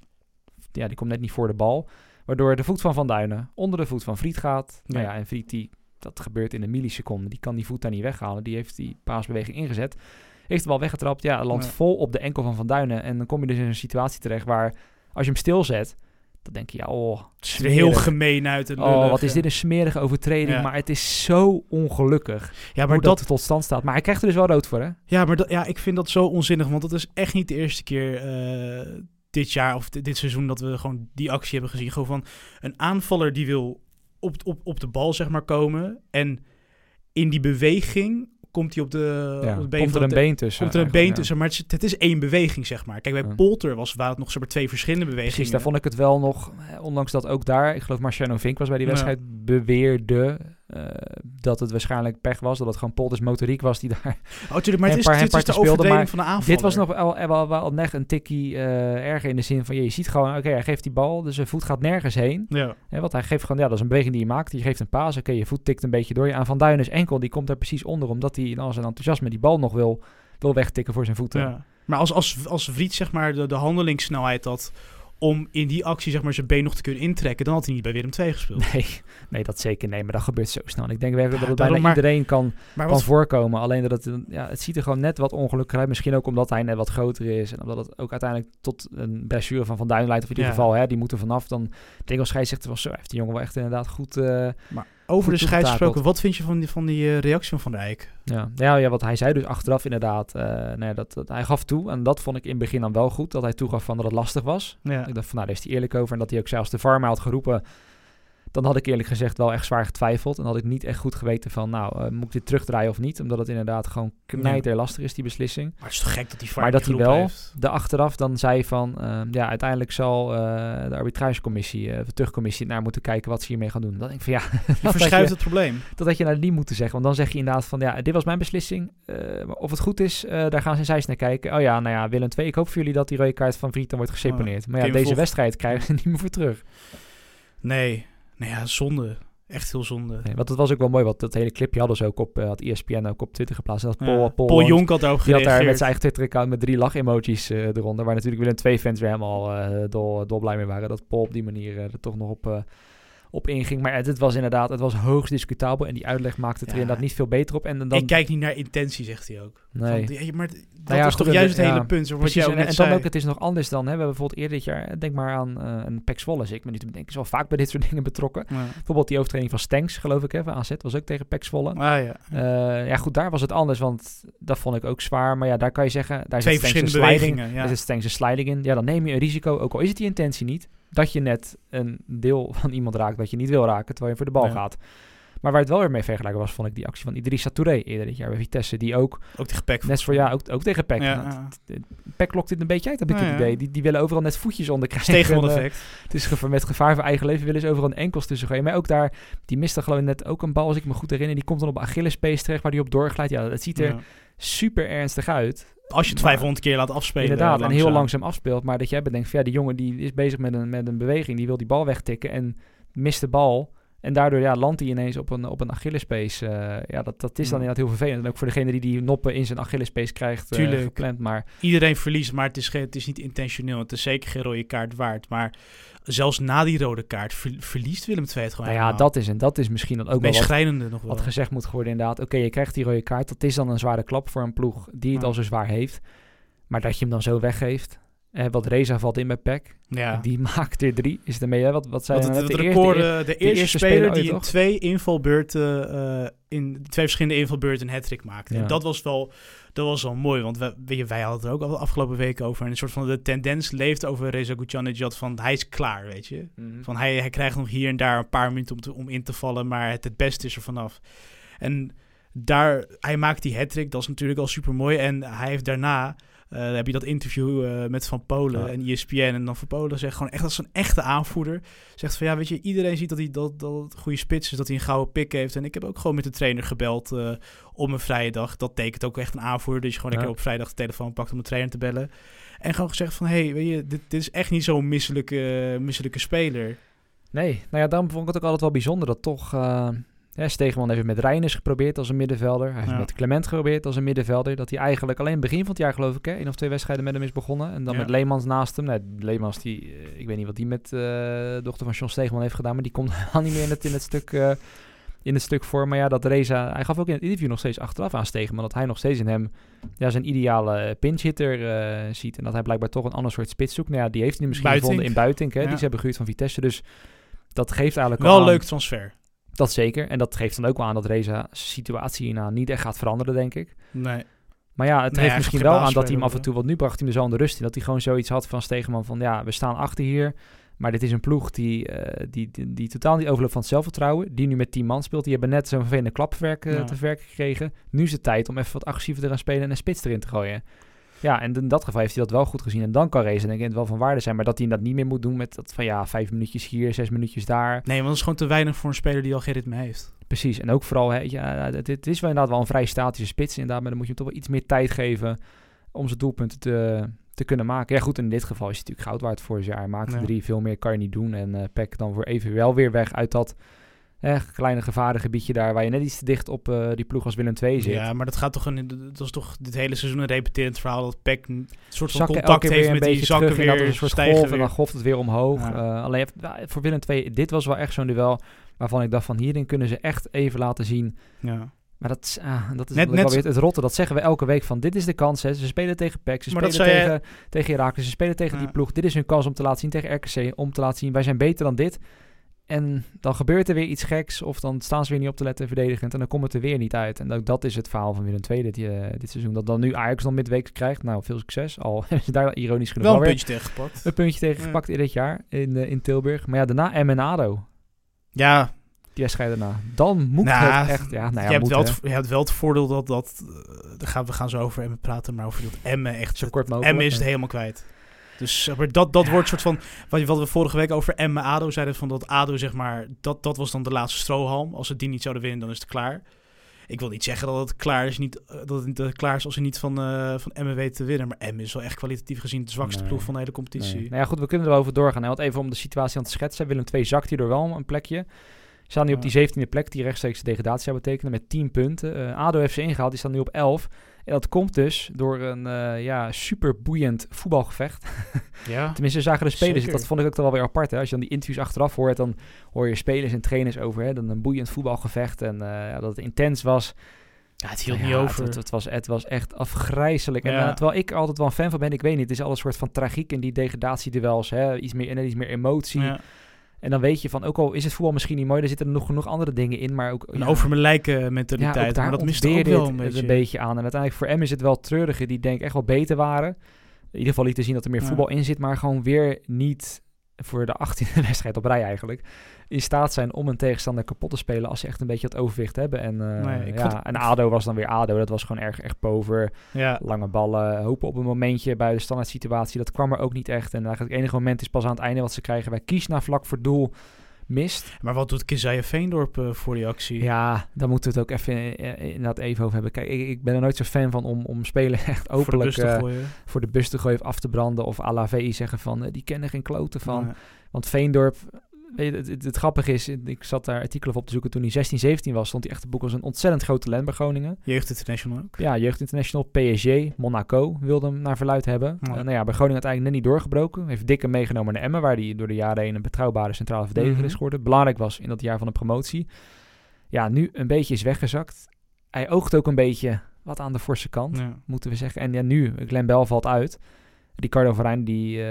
voor de bal. Waardoor de voet van Duinen onder de voet van Vriet gaat. Ja. En Vriet, dat gebeurt in een milliseconde. Die kan die voet daar niet weghalen. Die heeft die paasbeweging ingezet. Heeft de bal weggetrapt. Ja, landt vol op de enkel van Duinen. En dan kom je dus in een situatie terecht waar als je hem stilzet, dan denk je, het is heel gemeen uit het lullig. Wat is dit een smerige overtreding. Ja. Maar het is zo ongelukkig hoe dat tot stand staat. Maar hij krijgt er dus wel rood voor, hè? Ja, maar ik vind dat zo onzinnig. Want dat is echt niet de eerste keer dit jaar of dit seizoen dat we gewoon die actie hebben gezien. Gewoon van een aanvaller die wil op de bal, zeg maar, komen. En in die beweging komt hij op de been. Komt er een been tussen. Komt er een been tussen, maar het is 1 beweging, zeg maar. Kijk, bij Polter waren het nog zomaar 2 verschillende bewegingen. Precies, daar vond ik het wel nog, ondanks dat ook daar, ik geloof Marciano Vink was bij die wedstrijd, beweerde dat het waarschijnlijk pech was, dat het gewoon Polters motoriek was die daar tuurlijk, maar het is de overtreding van de aanval. Dit was nog wel net een tikkie erger in de zin van, je ziet gewoon, hij geeft die bal, dus zijn voet gaat nergens heen. Ja. Want hij geeft gewoon, dat is een beweging die je maakt, je geeft een paas, je voet tikt een beetje door je aan. Van Duinen is enkel, die komt daar precies onder, omdat hij in al zijn enthousiasme die bal nog wil wegtikken voor zijn voeten. Ja. Maar als Vriet, zeg maar, de handelingssnelheid had om in die actie, zeg maar, zijn been nog te kunnen intrekken, dan had hij niet bij Willem II gespeeld. Nee, dat zeker. Nee, maar dat gebeurt zo snel. En ik denk werkelijk dat het bijna iedereen kan voorkomen. Alleen dat het ziet er gewoon net wat ongelukkig uit. Misschien ook omdat hij net wat groter is. En omdat het ook uiteindelijk tot een blessure van Duinen leidt. Of in ieder geval, die moeten vanaf. Dan denk ik als scheidsrechter was zo. Heeft die jongen wel echt inderdaad goed over de scheids gesproken, wat vind je van die reactie van Van Dijk? Ja, wat hij zei dus achteraf inderdaad, dat hij gaf toe. En dat vond ik in het begin dan wel goed, dat hij toegaf van dat het lastig was. Ja. Ik dacht van, daar is hij eerlijk over. En dat hij ook zelfs de VAR had geroepen. Dan had ik eerlijk gezegd wel echt zwaar getwijfeld. En had ik niet echt goed geweten van, moet ik dit terugdraaien of niet? Omdat het inderdaad gewoon knijter lastig is, die beslissing. Maar het is toch gek dat die VAR maar dat hij wel heeft. de achteraf dan zei van, uiteindelijk zal de arbitragecommissie, de terugcommissie naar moeten kijken wat ze hiermee gaan doen. Dan denk ik van je verschuift het probleem. Dat had je nou niet moeten zeggen. Want dan zeg je inderdaad van, dit was mijn beslissing. Of het goed is, daar gaan ze in zijs naar kijken. Oh ja, Willem II, ik hoop voor jullie dat die rode kaart van Vriet dan wordt geseponeerd. Maar deze wedstrijd krijgen ze niet meer voor terug. Nee. Nou ja, zonde. Echt heel zonde. Nee, want het was ook wel mooi, want dat hele clipje hadden ze ook had ESPN ook op Twitter geplaatst. Dat Paul Jonk had daarop gereageerd. Die had daar met zijn eigen Twitter-account met 3 lach-emojis eronder. Waar natuurlijk Willem II fans weer helemaal dol blij mee waren. Dat Paul op die manier er toch nog op inging. Maar het was hoogst discutabel. En die uitleg maakte het er inderdaad niet veel beter op. En dan, ik kijk niet naar intentie, zegt hij ook. Nee. Maar dat is toch juist het hele punt. Precies, en dan ook, het is nog anders dan. We hebben bijvoorbeeld eerder dit jaar, denk maar aan een PEC Zwolle. Ik ben nu te bedenken, is wel vaak bij dit soort dingen betrokken. Ja. Bijvoorbeeld die overtreding van Stenks, geloof ik, van AZ, was ook tegen PEC Zwolle. Goed, daar was het anders, want dat vond ik ook zwaar. Maar daar kan je zeggen, daar zit Stenks een sliding in. Ja, dan neem je een risico, ook al is het die intentie niet, dat je net een deel van iemand raakt wat je niet wil raken, terwijl je voor de bal gaat. Maar waar het wel weer mee vergelijken was, vond ik die actie van Idrissa Touré eerder dit jaar bij Vitesse, die ook tegen PEC. Net voor ook tegen PEC. PEC lokt dit een beetje uit, heb ik het idee. Die willen overal net voetjes onder krijgen. Tegeneffect. Het is met gevaar voor eigen leven willen ze overal een enkels tussen gooien. Maar ook daar, die miste geloof ik net ook een bal, als ik me goed herinner. Die komt dan op Achillespees terecht, waar die op doorglijdt. Ja, dat ziet er super ernstig uit. Als je het 500 keer laat afspelen. Inderdaad, en heel langzaam afspeelt. Maar dat jij bedenkt van, die jongen die is bezig met een beweging. Die wil die bal wegtikken en mist de bal. En daardoor landt hij ineens op een Achillespees. Dat is dan inderdaad heel vervelend. En ook voor degene die noppen in zijn Achillespees krijgt gepland. Maar iedereen verliest, maar het is niet intentioneel. Het is zeker geen rode kaart waard. Maar zelfs na die rode kaart verliest Willem II het gewoon. Dat is misschien dan ook wel schrijnende nog wel. Wat gezegd moet worden inderdaad. Oké, je krijgt die rode kaart. Dat is dan een zware klap voor een ploeg die het al zo zwaar heeft. Maar dat je hem dan zo weggeeft. Wat Reza valt in bij PEC. Ja. Die maakt er 3. Is ermee, wat zei je? De eerste speler die in 2 invalbeurten, in 2 verschillende invalbeurten een hat-trick maakte. Ja. En dat was wel mooi, want wij hadden het er ook al de afgelopen weken over. En een soort van de tendens leeft over Reza Gouchanejad van hij is klaar, weet je. Mm-hmm. Van hij krijgt nog hier en daar een paar minuten om in te vallen, maar het beste is er vanaf. En hij maakt die hat-trick, dat is natuurlijk al super mooi. En hij heeft daarna heb je dat interview met Van Polen en ESPN. En dan Van Polen zegt gewoon echt, dat is een echte aanvoerder. Zegt van weet je, iedereen ziet dat hij dat het goede spits is, dat hij een gouden pik heeft. En ik heb ook gewoon met de trainer gebeld op een vrije dag. Dat tekent ook echt een aanvoerder. Dus je gewoon een keer op vrijdag de telefoon pakt om de trainer te bellen. En gewoon gezegd van, weet je, dit is echt niet zo'n misselijke speler. Nee, daarom vond ik het ook altijd wel bijzonder dat toch... Stegeman heeft met Reijners geprobeerd als een middenvelder. Hij heeft met Clement geprobeerd als een middenvelder. Dat hij eigenlijk alleen begin van het jaar, geloof ik, 1 of 2 wedstrijden met hem is begonnen. En dan met Leemans naast hem. Leemans, ik weet niet wat die met dochter van John Stegeman heeft gedaan. Maar die komt helemaal niet meer in het stuk voor. Maar dat Reza... Hij gaf ook in het interview nog steeds achteraf aan Stegeman dat hij nog steeds in hem zijn ideale pinchhitter ziet. En dat hij blijkbaar toch een ander soort spits zoekt. Die heeft hij nu misschien gevonden in Buitink. Die ze hebben gehuurd van Vitesse. Dus dat geeft eigenlijk wel een leuk transfer. Dat zeker. En dat geeft dan ook wel aan dat Reza's situatie hierna niet echt gaat veranderen, denk ik. Nee. Maar het geeft misschien wel aan dat hij hem af en toe... Want nu bracht hij hem er zo aan de rust in. Dat hij gewoon zoiets had van Stegeman van... we staan achter hier. Maar dit is een ploeg die totaal niet overloopt van het zelfvertrouwen. Die nu met 10 man speelt. Die hebben net zo'n vervelende klapwerk te verwerken gekregen. Nu is het tijd om even wat agressiever te gaan spelen... en een spits erin te gooien. Ja, en in dat geval heeft hij dat wel goed gezien. En dan kan Reza denk ik het wel van waarde zijn. Maar dat hij dat niet meer moet doen met dat van 5 minuutjes hier, 6 minuutjes daar. Nee, want dat is gewoon te weinig voor een speler die al geen ritme heeft. Precies. En ook vooral, het is wel inderdaad wel een vrij statische spits inderdaad. Maar dan moet je hem toch wel iets meer tijd geven om zijn doelpunten te kunnen maken. Ja goed, in dit geval is hij natuurlijk goud waard voor zijn jaar. Hij maakt 3, veel meer kan je niet doen. En PEC dan voor even wel weer weg uit dat... kleine gevarengebiedje daar waar je net iets te dicht op die ploeg als Willem II zit. Ja, maar dat gaat dat is toch dit hele seizoen een repeterend verhaal dat PEC een soort van contact heeft met die zakken weer een soort stijgen en dan golft het weer omhoog. Ja. Alleen voor Willem II, dit was wel echt zo'n duel waarvan ik dacht van hierin kunnen ze echt even laten zien. Ja. Maar dat is net weer het rotte. Dat zeggen we elke week van dit is de kans. Hè. Ze spelen tegen PEC, ze spelen tegen Heracles, ze spelen tegen die ploeg. Dit is hun kans om te laten zien tegen RKC, om te laten zien wij zijn beter dan dit. En dan gebeurt er weer iets geks. Of dan staan ze weer niet op te letten verdedigend. En dan komt het er weer niet uit. En dat is het verhaal van Willem II dit seizoen. Dat dan nu Ajax dan midweek krijgt. Nou, veel succes. Al hebben ze daar ironisch genoeg wel een puntje tegengepakt. Een puntje tegengepakt in dit jaar in Tilburg. Maar ja, daarna Emmen en ADO. Ja. Die wedstrijd daarna. Dan moet het echt... Ja, nou ja, je hebt wel het voordeel dat we gaan zo over Emmen praten. Maar over dat Emmen echt... Zo kort mogelijk. Emmen is het helemaal kwijt. Dus dat wordt soort van... Wat we vorige week over Emmen-ADO zeiden... van dat ADO, zeg maar... Dat was dan de laatste strohalm. Als ze die niet zouden winnen, dan is het klaar. Ik wil niet zeggen dat het klaar is, klaar is als ze niet van Emmen weten te winnen. Maar Emmen is wel echt kwalitatief gezien de zwakste ploeg van de hele competitie. Nee. Nou ja, goed, we kunnen erover doorgaan. Want even om de situatie aan te schetsen. Willem II zakt hierdoor wel een plekje. Ze staan nu op die 17e plek, die rechtstreeks de degradatie zou betekenen, met 10 punten. ADO heeft ze ingehaald, die staan nu op 11. En dat komt dus door een super boeiend voetbalgevecht. Ja, Tenminste, zagen de spelers, zeker. Dat vond ik ook wel weer apart. Hè? Als je dan die interviews achteraf hoort, dan hoor je spelers en trainers over dan een boeiend voetbalgevecht. En dat het intens was. Ja, het hield niet over. Het was echt afgrijzelijk. Ja. En terwijl ik altijd wel een fan van ben, ik weet niet, het is al een soort van tragiek in die degradatieduels. Iets meer emotie. Ja. En dan weet je van, ook al is het voetbal misschien niet mooi, er zitten er nog genoeg andere dingen in, maar ook... Een over mijn lijken mentaliteit, maar dat mist ook wel een beetje aan. En uiteindelijk voor Emmen is het wel treurige, die denk ik echt wel beter waren. In ieder geval lieten zien dat er meer voetbal in zit, maar gewoon weer niet voor de 18e wedstrijd op rij eigenlijk in staat zijn om een tegenstander kapot te spelen als ze echt een beetje het overwicht hebben. En, en ADO was dan weer ADO, dat was gewoon erg pover. Ja. Lange ballen, hopen op een momentje bij de standaard situatie. Dat kwam er ook niet echt. En eigenlijk het enige moment is pas aan het einde wat ze krijgen bij Kiesna vlak voor doel mist. Maar wat doet Keziah Veendorp voor die actie? Ja, daar moeten we het ook inderdaad even over hebben. Kijk, ik ben er nooit zo fan van om spelen echt openlijk voor de bus te gooien of af te branden. Of à la VI zeggen van, die kennen geen kloten van. Ja. Want Veendorp... Het grappige is, ik zat daar artikelen op te zoeken toen hij 16, 17 was, stond hij echt te boek als een ontzettend groot talent bij Groningen. Jeugd International ook. Ja, Jeugd International, PSG, Monaco wilde hem naar verluidt hebben. Ja. Bij Groningen uiteindelijk net niet doorgebroken. Heeft Dikke meegenomen naar Emmen, waar hij door de jaren heen een betrouwbare centrale verdediger is geworden. Belangrijk was in dat jaar van de promotie. Ja, nu een beetje is weggezakt. Hij oogt ook een beetje wat aan de forse kant, moeten we zeggen. En ja, nu, Glenn Bell valt uit. Ricardo Varijn,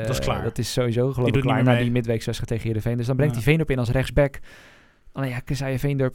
dat is sowieso geloof ik klaar na die midweekswedstrijd tegen Heerenveen. Dus dan brengt hij Veendorp in als rechtsback. Keziah Veendorp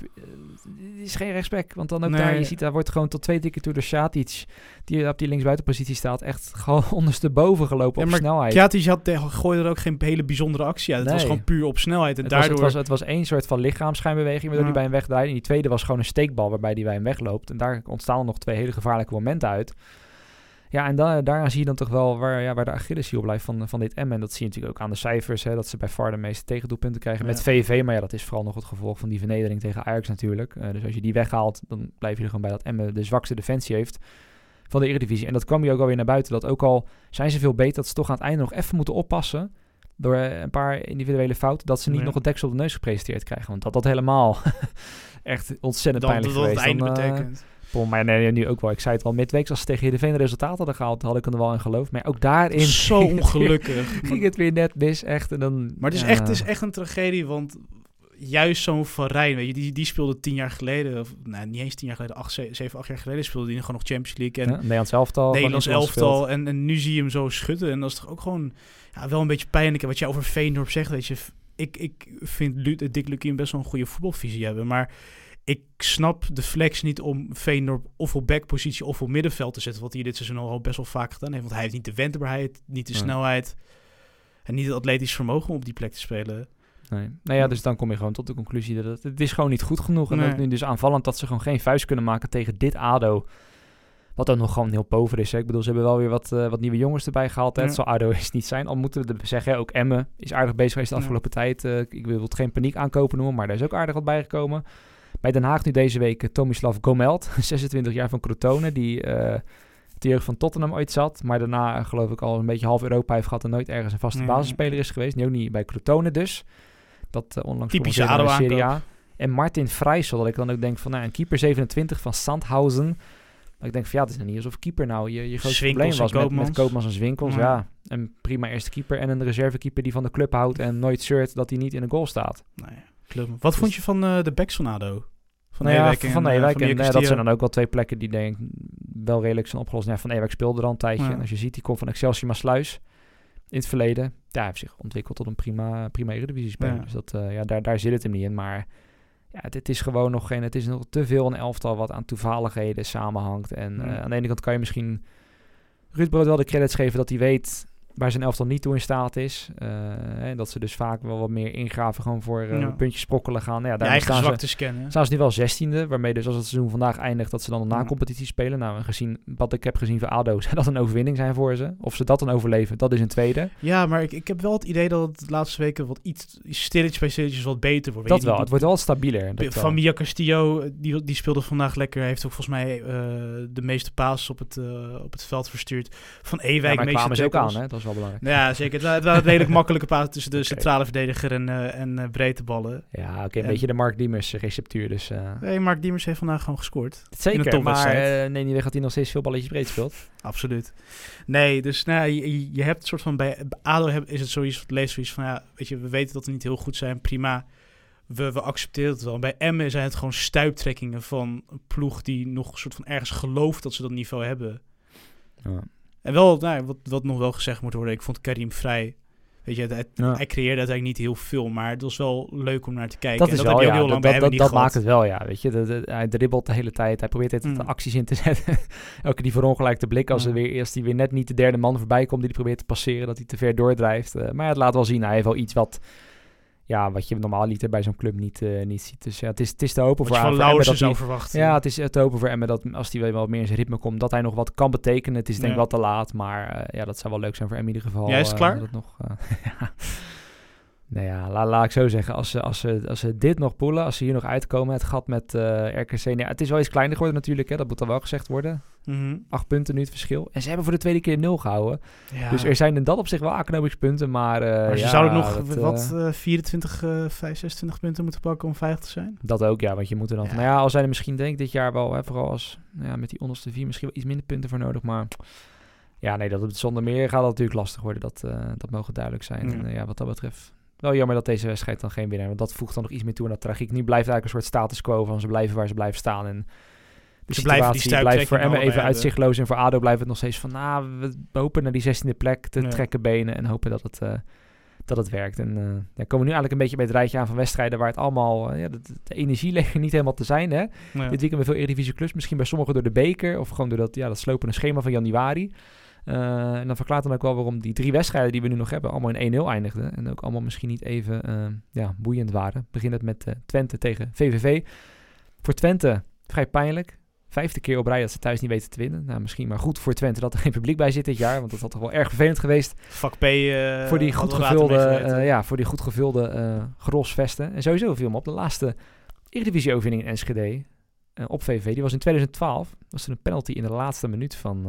is geen rechtsback. Want dan ook daar, je ziet, daar wordt gewoon tot 2 keer toe door Šatic, die op die linksbuitenpositie staat, echt gewoon ondersteboven gelopen op snelheid. Šatic gooide er ook geen hele bijzondere actie uit. Het was gewoon puur op snelheid. En het was één soort van lichaamsschijnbeweging waardoor hij bij hem wegdraait. En die tweede was gewoon een steekbal waarbij hij bij hem wegloopt. En daar ontstaan er nog 2 hele gevaarlijke momenten uit. Ja, en daaraan zie je dan toch wel waar de Achilleshiel blijft van dit Emmen. En dat zie je natuurlijk ook aan de cijfers, dat ze bij VAR de meeste tegendoelpunten krijgen met VV. Maar ja, dat is vooral nog het gevolg van die vernedering tegen Ajax natuurlijk. Dus als je die weghaalt, dan blijf je er gewoon bij dat Emmen de zwakste defensie heeft van de Eredivisie. En dat kwam hier ook alweer naar buiten, dat ook al zijn ze veel beter, dat ze toch aan het einde nog even moeten oppassen door een paar individuele fouten, dat ze niet nog het deksel op de neus gepresenteerd krijgen. Want dat pijnlijk geweest. Dat het einde betekent. Maar nu ook wel. Ik zei het al midweeks, als ze tegen Heerenveen resultaat hadden gehaald, had ik er wel in geloofd. Maar ook daarin... Zo ongelukkig. ging het weer net mis, echt. En dan, maar het is echt een tragedie, want juist zo'n Van Rijn, weet je, die speelde 10 jaar geleden, of niet eens 10 jaar geleden, 7, 8 jaar geleden speelde die gewoon nog Champions League. En Nederlands elftal. En nu zie je hem zo schudden. En dat is toch ook gewoon wel een beetje pijnlijk. En wat je over Veendorp zegt, weet je, ik vind Dick Lukien best wel een goede voetbalvisie hebben, maar ik snap de flex niet om Veendorp of op backpositie of op middenveld te zetten, wat hij dit seizoen al best wel vaak gedaan heeft. Want hij heeft niet de wendbaarheid, niet de snelheid en niet het atletisch vermogen om op die plek te spelen. Nee. Nou ja, dus dan kom je gewoon tot de conclusie dat het is gewoon niet goed genoeg. En ook nu dus aanvallend dat ze gewoon geen vuist kunnen maken tegen dit ADO. Wat dan nog gewoon heel pover is. Hè? Ik bedoel, ze hebben wel weer wat nieuwe jongens erbij gehaald. Het zal ADO is niet zijn. Al moeten we zeggen, ook Emmen is aardig bezig geweest de afgelopen tijd. Ik wil het geen paniek aankopen noemen, maar daar is ook aardig wat bijgekomen. Bij Den Haag nu deze week Tomislav Gomelt, 26 jaar van Crotone, die de jeugd van Tottenham ooit zat. Maar daarna geloof ik al een beetje half Europa heeft gehad en nooit ergens een vaste basisspeler is geweest. Nu ook niet bij Crotone dus. Dat onlangs typische ADO Serie A. En Martin Freisel, dat ik dan ook denk van een keeper 27 van Sandhausen. Dat ik denk van het is nog niet alsof keeper nou je grootste probleem was met Koopmans en Zwinkels. Ja, een prima eerste keeper en een reservekeeper die van de club houdt en nooit zeurt dat hij niet in een goal staat. Wat vond je van de backs van ADO? Van Ewijk en dat zijn dan ook wel 2 plekken die denk ik wel redelijk zijn opgelost. Van Ewijk speelde er al een tijdje. En als je ziet, die komt van Excelsior Maasluis. in het verleden, hij heeft zich ontwikkeld tot een prima Eredivisie-speler. Ja. Dus dat, daar zit het hem niet in. Maar het is gewoon nog het is nog te veel een elftal wat aan toevalligheden samenhangt. En aan de ene kant kan je misschien Ruud Brood wel de credits geven dat hij weet waar zijn elftal niet toe in staat is. En dat ze dus vaak wel wat meer ingraven gewoon voor puntjes sprokkelen gaan. Nou, daar staan ze nu wel 16e, waarmee dus als het seizoen vandaag eindigt dat ze dan een na-competitie spelen. Nou, en gezien wat ik heb gezien voor ADO, zou dat een overwinning zijn voor ze. Of ze dat dan overleven, dat is een tweede. Ja, maar ik heb wel het idee dat het de laatste weken wat iets stilletje bij stilletjes wat beter wordt. Dat wel, het wordt wel stabieler. Famia Castillo, die speelde vandaag lekker. Heeft ook volgens mij de meeste passes op het veld verstuurd. Van Ewijk maar kwamen ze ook aan, hè? Dat is wel belangrijk. Ja, zeker. Het waren redelijk makkelijke passen tussen de centrale verdediger en breedtebballen. Ja, oké, een beetje de Mark Diemers receptuur. Dus, nee, Mark Diemers heeft vandaag gewoon gescoord. Zeker, maar neem niet weg dat hij nog steeds veel balletjes breed speelt. Absoluut. Nee, dus je hebt een soort van... Bij ADO is het zoiets van... weet je, we weten dat we niet heel goed zijn. Prima. We accepteren het wel. En bij Emmen zijn het gewoon stuiptrekkingen van een ploeg die nog een soort van ergens gelooft dat ze dat niveau hebben. Ja. En wel, wat nog wel gezegd moet worden, ik vond Karim Vrij, weet je, hij creëerde uiteindelijk niet heel veel, maar het was wel leuk om naar te kijken. Dat is en dat wel, heb je heel lang bij hem niet gehad. Maakt het wel, ja, weet je. Hij dribbelt de hele tijd, hij probeert de acties in te zetten. Elke die verongelijkte blik als hij weer net niet de derde man voorbij komt die hij probeert te passeren, dat hij te ver doordrijft. Maar het laat wel zien, hij heeft wel iets wat je normaal liet bij zo'n club niet ziet. Dus ja, het is te hopen voor Emmen dat zou verwachten. Ja, het is te hopen voor Emmen dat als hij wel meer in zijn ritme komt, dat hij nog wat kan betekenen. Het is denk ik wel te laat, maar dat zou wel leuk zijn voor Emmen in ieder geval. Ja, is het klaar? Nou ja, laat ik zo zeggen. Als ze dit nog poelen, als ze hier nog uitkomen, het gat met RKC. Nou, het is wel iets kleiner geworden natuurlijk, hè, dat moet dan wel gezegd worden. 8 punten nu het verschil. En ze hebben voor de tweede keer 0 gehouden. Ja. Dus er zijn in dat op zich wel economisch-punten, maar ze zouden nog 24, 26 punten moeten pakken om veilig te zijn? Dat ook, ja, want je moet er dan... Ja. Nou ja, al zijn er misschien denk ik dit jaar wel, hè, vooral als met die onderste 4 misschien wel iets minder punten voor nodig, maar... Ja, nee, zonder meer gaat dat natuurlijk lastig worden. Dat mogen duidelijk zijn. Ja. En wat dat betreft... Wel jammer dat deze wedstrijd dan geen winnaar, want dat voegt dan nog iets meer toe aan dat tragiek. Nu blijft eigenlijk een soort status quo van ze blijven waar ze blijven staan. En de situatie blijft voor Emmen even uitzichtloos. En voor ADO blijft het nog steeds van, we hopen naar die 16e plek te trekken benen en hopen dat het werkt. En komen we nu eigenlijk een beetje bij het rijtje aan van wedstrijden waar het allemaal, de energie leek er niet helemaal te zijn. Hè? Ja. Dit weekend met veel Eredivisie clubs, misschien bij sommigen door de beker of gewoon door dat slopende schema van januari. En dan verklaart dan ook wel waarom die 3 wedstrijden die we nu nog hebben allemaal in 1-0 eindigden. En ook allemaal misschien niet even boeiend waren. Begin het met Twente tegen VVV. Voor Twente vrij pijnlijk. 5e keer op rij dat ze thuis niet weten te winnen. Nou, misschien maar goed voor Twente dat er geen publiek bij zit dit jaar. Want dat had toch wel erg vervelend geweest. Vak P voor die goed gevulde grosvesten. En sowieso viel me op de laatste Eredivisie-overwinning in Enschede op VVV. Die was in 2012. Was er een penalty in de laatste minuut van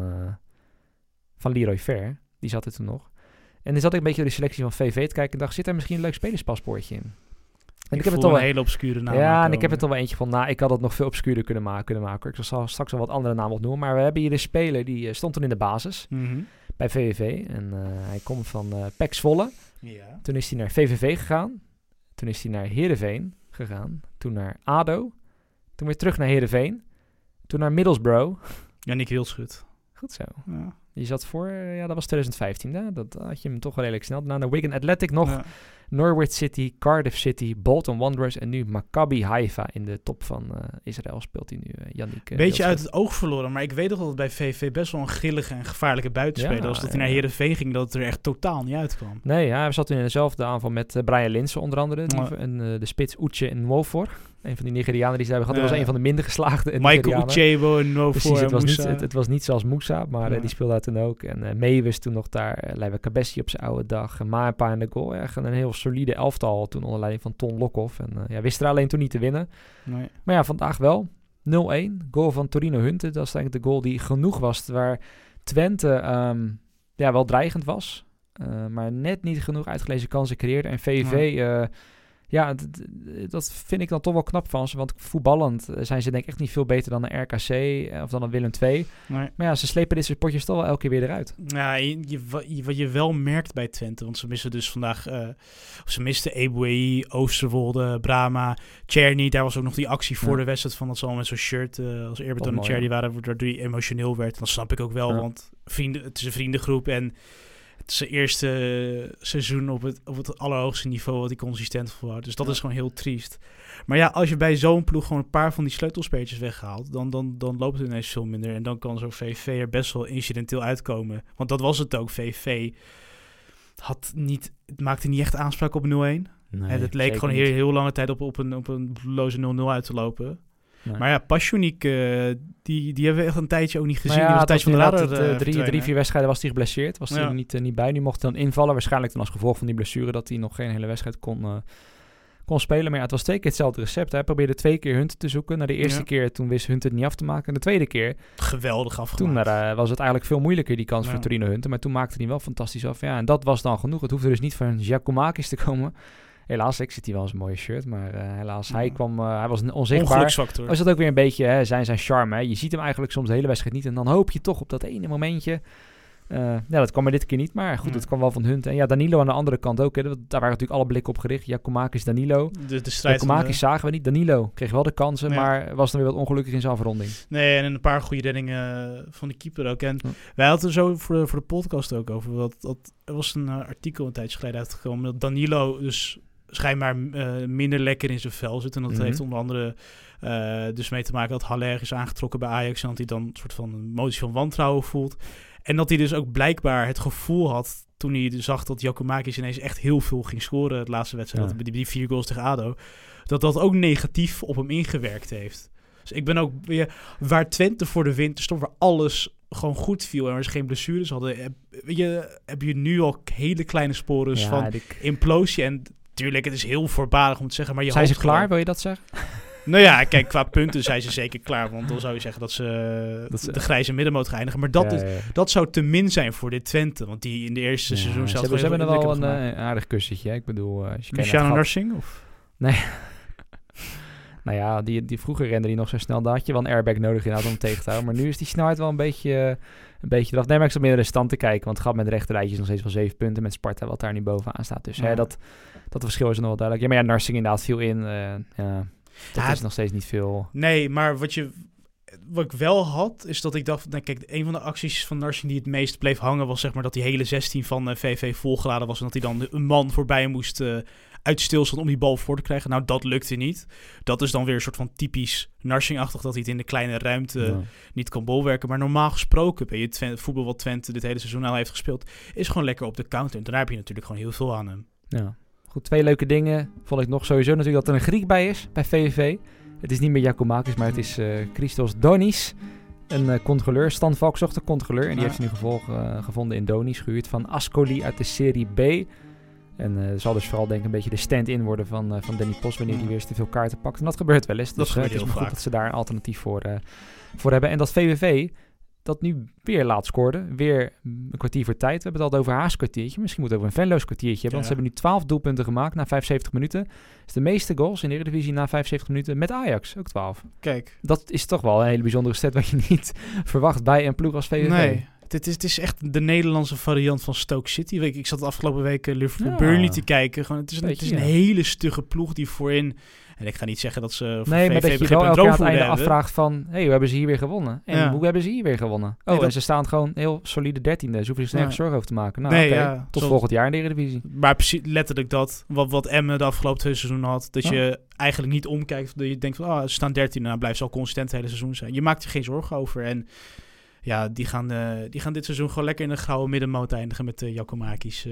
Leroy Fer. Die zat er toen nog. En dan zat ik een beetje door de selectie van VV te kijken en dacht, zit er misschien een leuk spelerspaspoortje in? En ik heb het een hele obscure naam. Ja, en ik heb het al wel eentje van, ik had het nog veel obscuurder kunnen maken. Ik zal straks wel wat andere namen opnoemen. Maar we hebben hier een speler, die stond toen in de basis bij VVV. En hij komt van PEC Zwolle. Ja. Toen is hij naar VVV gegaan. Toen is hij naar Heerenveen gegaan. Toen naar ADO. Toen weer terug naar Heerenveen. Toen naar Middlesbrough. Yannick Wildschut. Goed zo. Ja. Die zat voor, dat was 2015. Hè? Dat had je hem toch wel redelijk snel. Naar Wigan Athletic nog. Ja. Norwich City, Cardiff City, Bolton Wanderers en nu Maccabi Haifa in de top van Israël speelt hij nu, Yannick. Beetje uit het oog verloren, maar ik weet toch dat het bij VV best wel een grillige en gevaarlijke buitenspeler was. Dat hij naar Heerenveen ging, dat het er echt totaal niet uitkwam. Nee, hij zat toen in dezelfde aanval met Brian Linssen onder andere. En de spits Uche en Nwofor. Een van die Nigerianen die ze hebben gehad. Dat was een van de minder geslaagde Michael Uchebo en Nwofor. Het was niet zoals Moussa, maar die speelde daar toen ook. En Meeuwis toen nog daar. Leiva Kabessi op zijn oude dag. Maapa in de goal. Echt een heel solide elftal toen onder leiding van Ton Lokhoff. En wist er alleen toen niet te winnen. Nee. Maar ja, vandaag wel. 0-1. Goal van Torino Hunte. Dat is eigenlijk de goal die genoeg was. Waar Twente wel dreigend was. Maar net niet genoeg uitgelezen kansen creëerde. En VV... dat vind ik dan toch wel knap van ze. Want voetballend zijn ze denk ik echt niet veel beter dan een RKC of dan een Willem II. Nee. Maar ja, ze slepen dit soort potjes toch wel elke keer weer eruit. Ja, wat je wel merkt bij Twente, want ze missen dus vandaag... ze misten Eboué, Oosterwolde, Brahma, Czerny. Daar was ook nog die actie voor de wedstrijd van dat ze al met zo'n shirt als eerbetoon aan Czerny waren, waardoor hij emotioneel werd. En dat snap ik ook wel, want het is een vriendengroep en... Het is zijn eerste seizoen op het allerhoogste niveau wat hij consistent volhoudt. Dus dat is gewoon heel triest. Maar ja, als je bij zo'n ploeg gewoon een paar van die sleutelspelertjes weghaalt, dan loopt het ineens veel minder. En dan kan zo'n VV er best wel incidenteel uitkomen. Want dat was het ook. VV maakte niet echt aanspraak op 0-1. Nee, het leek gewoon heel lange tijd op een bloedeloze 0-0 uit te lopen. Nee. Maar ja, Pasjonik, die hebben we echt een tijdje ook niet gezien. Ja, die was een tijdje van de radar. 3-4 wedstrijden was hij geblesseerd. Was hij niet bij. Nu mocht hij dan invallen. Waarschijnlijk dan als gevolg van die blessure dat hij nog geen hele wedstrijd kon spelen. Maar ja, het was 2 keer hetzelfde recept. Hij probeerde 2 keer Hunter te zoeken. Na de eerste keer, toen wist Hunter het niet af te maken. En de tweede keer... geweldig afgemaakt. Toen was het eigenlijk veel moeilijker, die kans voor Torino Hunter. Maar toen maakte hij wel fantastisch af. Ja, en dat was dan genoeg. Het hoefde dus niet van Giacomakis te komen. Helaas, ik zit hier wel eens een mooie shirt. Maar helaas, hij was onzichtbaar. Ongeluksfactor. Was dat ook weer een beetje zijn charme. Hè? Je ziet hem eigenlijk soms de hele wedstrijd niet. En dan hoop je toch op dat ene momentje. Dat kwam er dit keer niet. Maar goed, het kwam wel van Hunt. En ja, Danilo aan de andere kant ook. Hè. Daar waren natuurlijk alle blikken op gericht. Giacomakis, Danilo. De strijd Giacomakis zagen we niet. Danilo kreeg wel de kansen. Maar was dan weer wat ongelukkig in zijn afronding. Nee, en een paar goede reddingen van de keeper ook. En wij hadden er zo voor de podcast ook over. Er was een artikel een tijdje geleden uitgekomen. Dat Danilo dus schijnbaar minder lekker in zijn vel zit. En dat heeft onder andere dus mee te maken dat Haller is aangetrokken bij Ajax. En dat hij dan een soort van een motie van wantrouwen voelt. En dat hij dus ook blijkbaar het gevoel had, toen hij zag dat Giacomakis ineens echt heel veel ging scoren het laatste wedstrijd. Ja. Die 4 goals tegen ADO. Dat ook negatief op hem ingewerkt heeft. Dus ik ben ook weer, waar Twente voor de winter stond, waar alles gewoon goed viel en er geen blessures hadden. Heb je nu al hele kleine sporen van implosie. En natuurlijk, het is heel voorbarig om te zeggen. Maar zijn ze klaar, wil je dat zeggen? Nou ja, kijk, qua punten zijn ze zeker klaar. Want dan zou je zeggen dat ze de grijze middenmoot gaan eindigen. Maar dat zou te min zijn voor dit Twente. Want die in de eerste seizoen zelf... Ze hebben er wel een aardig kussentje. Hè? Ik bedoel... Luciano Narsing? Of? Nee. Nou ja, die vroeger rende die nog zo snel. Daar had je wel een airbag nodig inderdaad om tegen te houden. Maar nu is die snelheid wel een beetje eraf. Nee, maar ik zat meer naar de stand te kijken. Want het gaat met de rechterrijtjes nog steeds wel 7 punten. Met Sparta wat daar nu bovenaan staat. Dus dat verschil is nog wel duidelijk. Ja, maar ja, Narsing inderdaad viel in. Dat is nog steeds niet veel. Nee, maar wat ik wel had, is dat ik dacht... Nou, kijk, een van de acties van Narsing die het meest bleef hangen was zeg maar dat die hele 16 van VV volgeladen was en dat hij dan een man voorbij moest uit stilstand om die bal voor te krijgen. Nou, dat lukte niet. Dat is dan weer een soort van typisch Narsing-achtig dat hij het in de kleine ruimte niet kan bolwerken. Maar normaal gesproken ben je het voetbal wat Twente dit hele seizoen al heeft gespeeld, is gewoon lekker op de counter. En daar heb je natuurlijk gewoon heel veel aan hem. Ja. Goed, 2 leuke dingen vond ik nog sowieso natuurlijk dat er een Griek bij is, bij VVV. Het is niet meer Giacomakis, maar het is Christos Donis, een controleur. Stan Valk zocht een controleur en die heeft hij nu gevonden in Donis, gehuurd van Ascoli uit de Serie B. En zal dus vooral denk ik een beetje de stand-in worden van Danny Post wanneer hij weer eens te veel kaarten pakt. En dat gebeurt wel eens. Dus het is goed dat ze daar een alternatief voor hebben. En dat VVV dat nu weer laat scoorde. Weer een kwartier voor tijd. We hebben het al over Haas kwartiertje. Misschien moeten we over een Venlo's kwartiertje hebben. Want ze hebben nu 12 doelpunten gemaakt na 75 minuten. Dat is de meeste goals in de Eredivisie na 75 minuten. Met Ajax, ook 12. Kijk. Dat is toch wel een hele bijzondere stat wat je niet verwacht bij een ploeg als VVV. Nee. Het is echt de Nederlandse variant van Stoke City. Ik zat de afgelopen week Liverpool-Burnley te kijken. Gewoon, het is een hele stugge ploeg die voorin... En ik ga niet zeggen dat ze voor maar dat je wel elke keer aan het einde afvraagt van... hoe hebben ze hier weer gewonnen? En hoe hebben ze hier weer gewonnen? En ze staan gewoon heel solide 13e. Ze hoeven zich nergens zorgen over te maken. Nou, tot volgend jaar in de Eredivisie. Maar precies letterlijk dat. Wat Emmen de afgelopen 2 seizoenen had. Dat je eigenlijk niet omkijkt. Dat je denkt van, ze staan 13e. Nou, blijft ze al consistent het hele seizoen zijn. Je maakt je geen zorgen over. En ja, die gaan dit seizoen gewoon lekker in de gouden middenmoot eindigen met Giacomakis...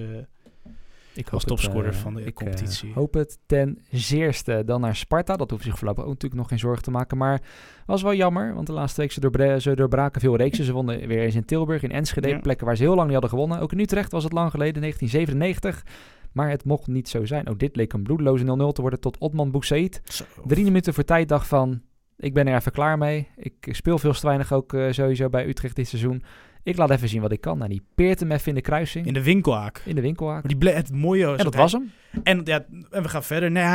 als topscorer van de competitie. Ik hoop het ten zeerste. Dan naar Sparta. Dat hoeft zich voorlopig ook natuurlijk nog geen zorgen te maken. Maar was wel jammer. Want de laatste week ze doorbraken veel reeksen. Ze wonnen weer eens in Tilburg, in Enschede. Plekken waar ze heel lang niet hadden gewonnen. Ook in Utrecht was het lang geleden, 1997. Maar het mocht niet zo zijn. Ook dit leek een bloedeloze 0-0 te worden tot Otman Boussaïd. 3 minuten voor tijd dacht van... Ik ben er even klaar mee. Ik speel veel te weinig ook sowieso bij Utrecht dit seizoen. Ik laat even zien wat ik kan. Nou, die peert hem even in de kruising. In de winkelhaak. Maar het mooie... En dat was hem. En we gaan verder. Nee,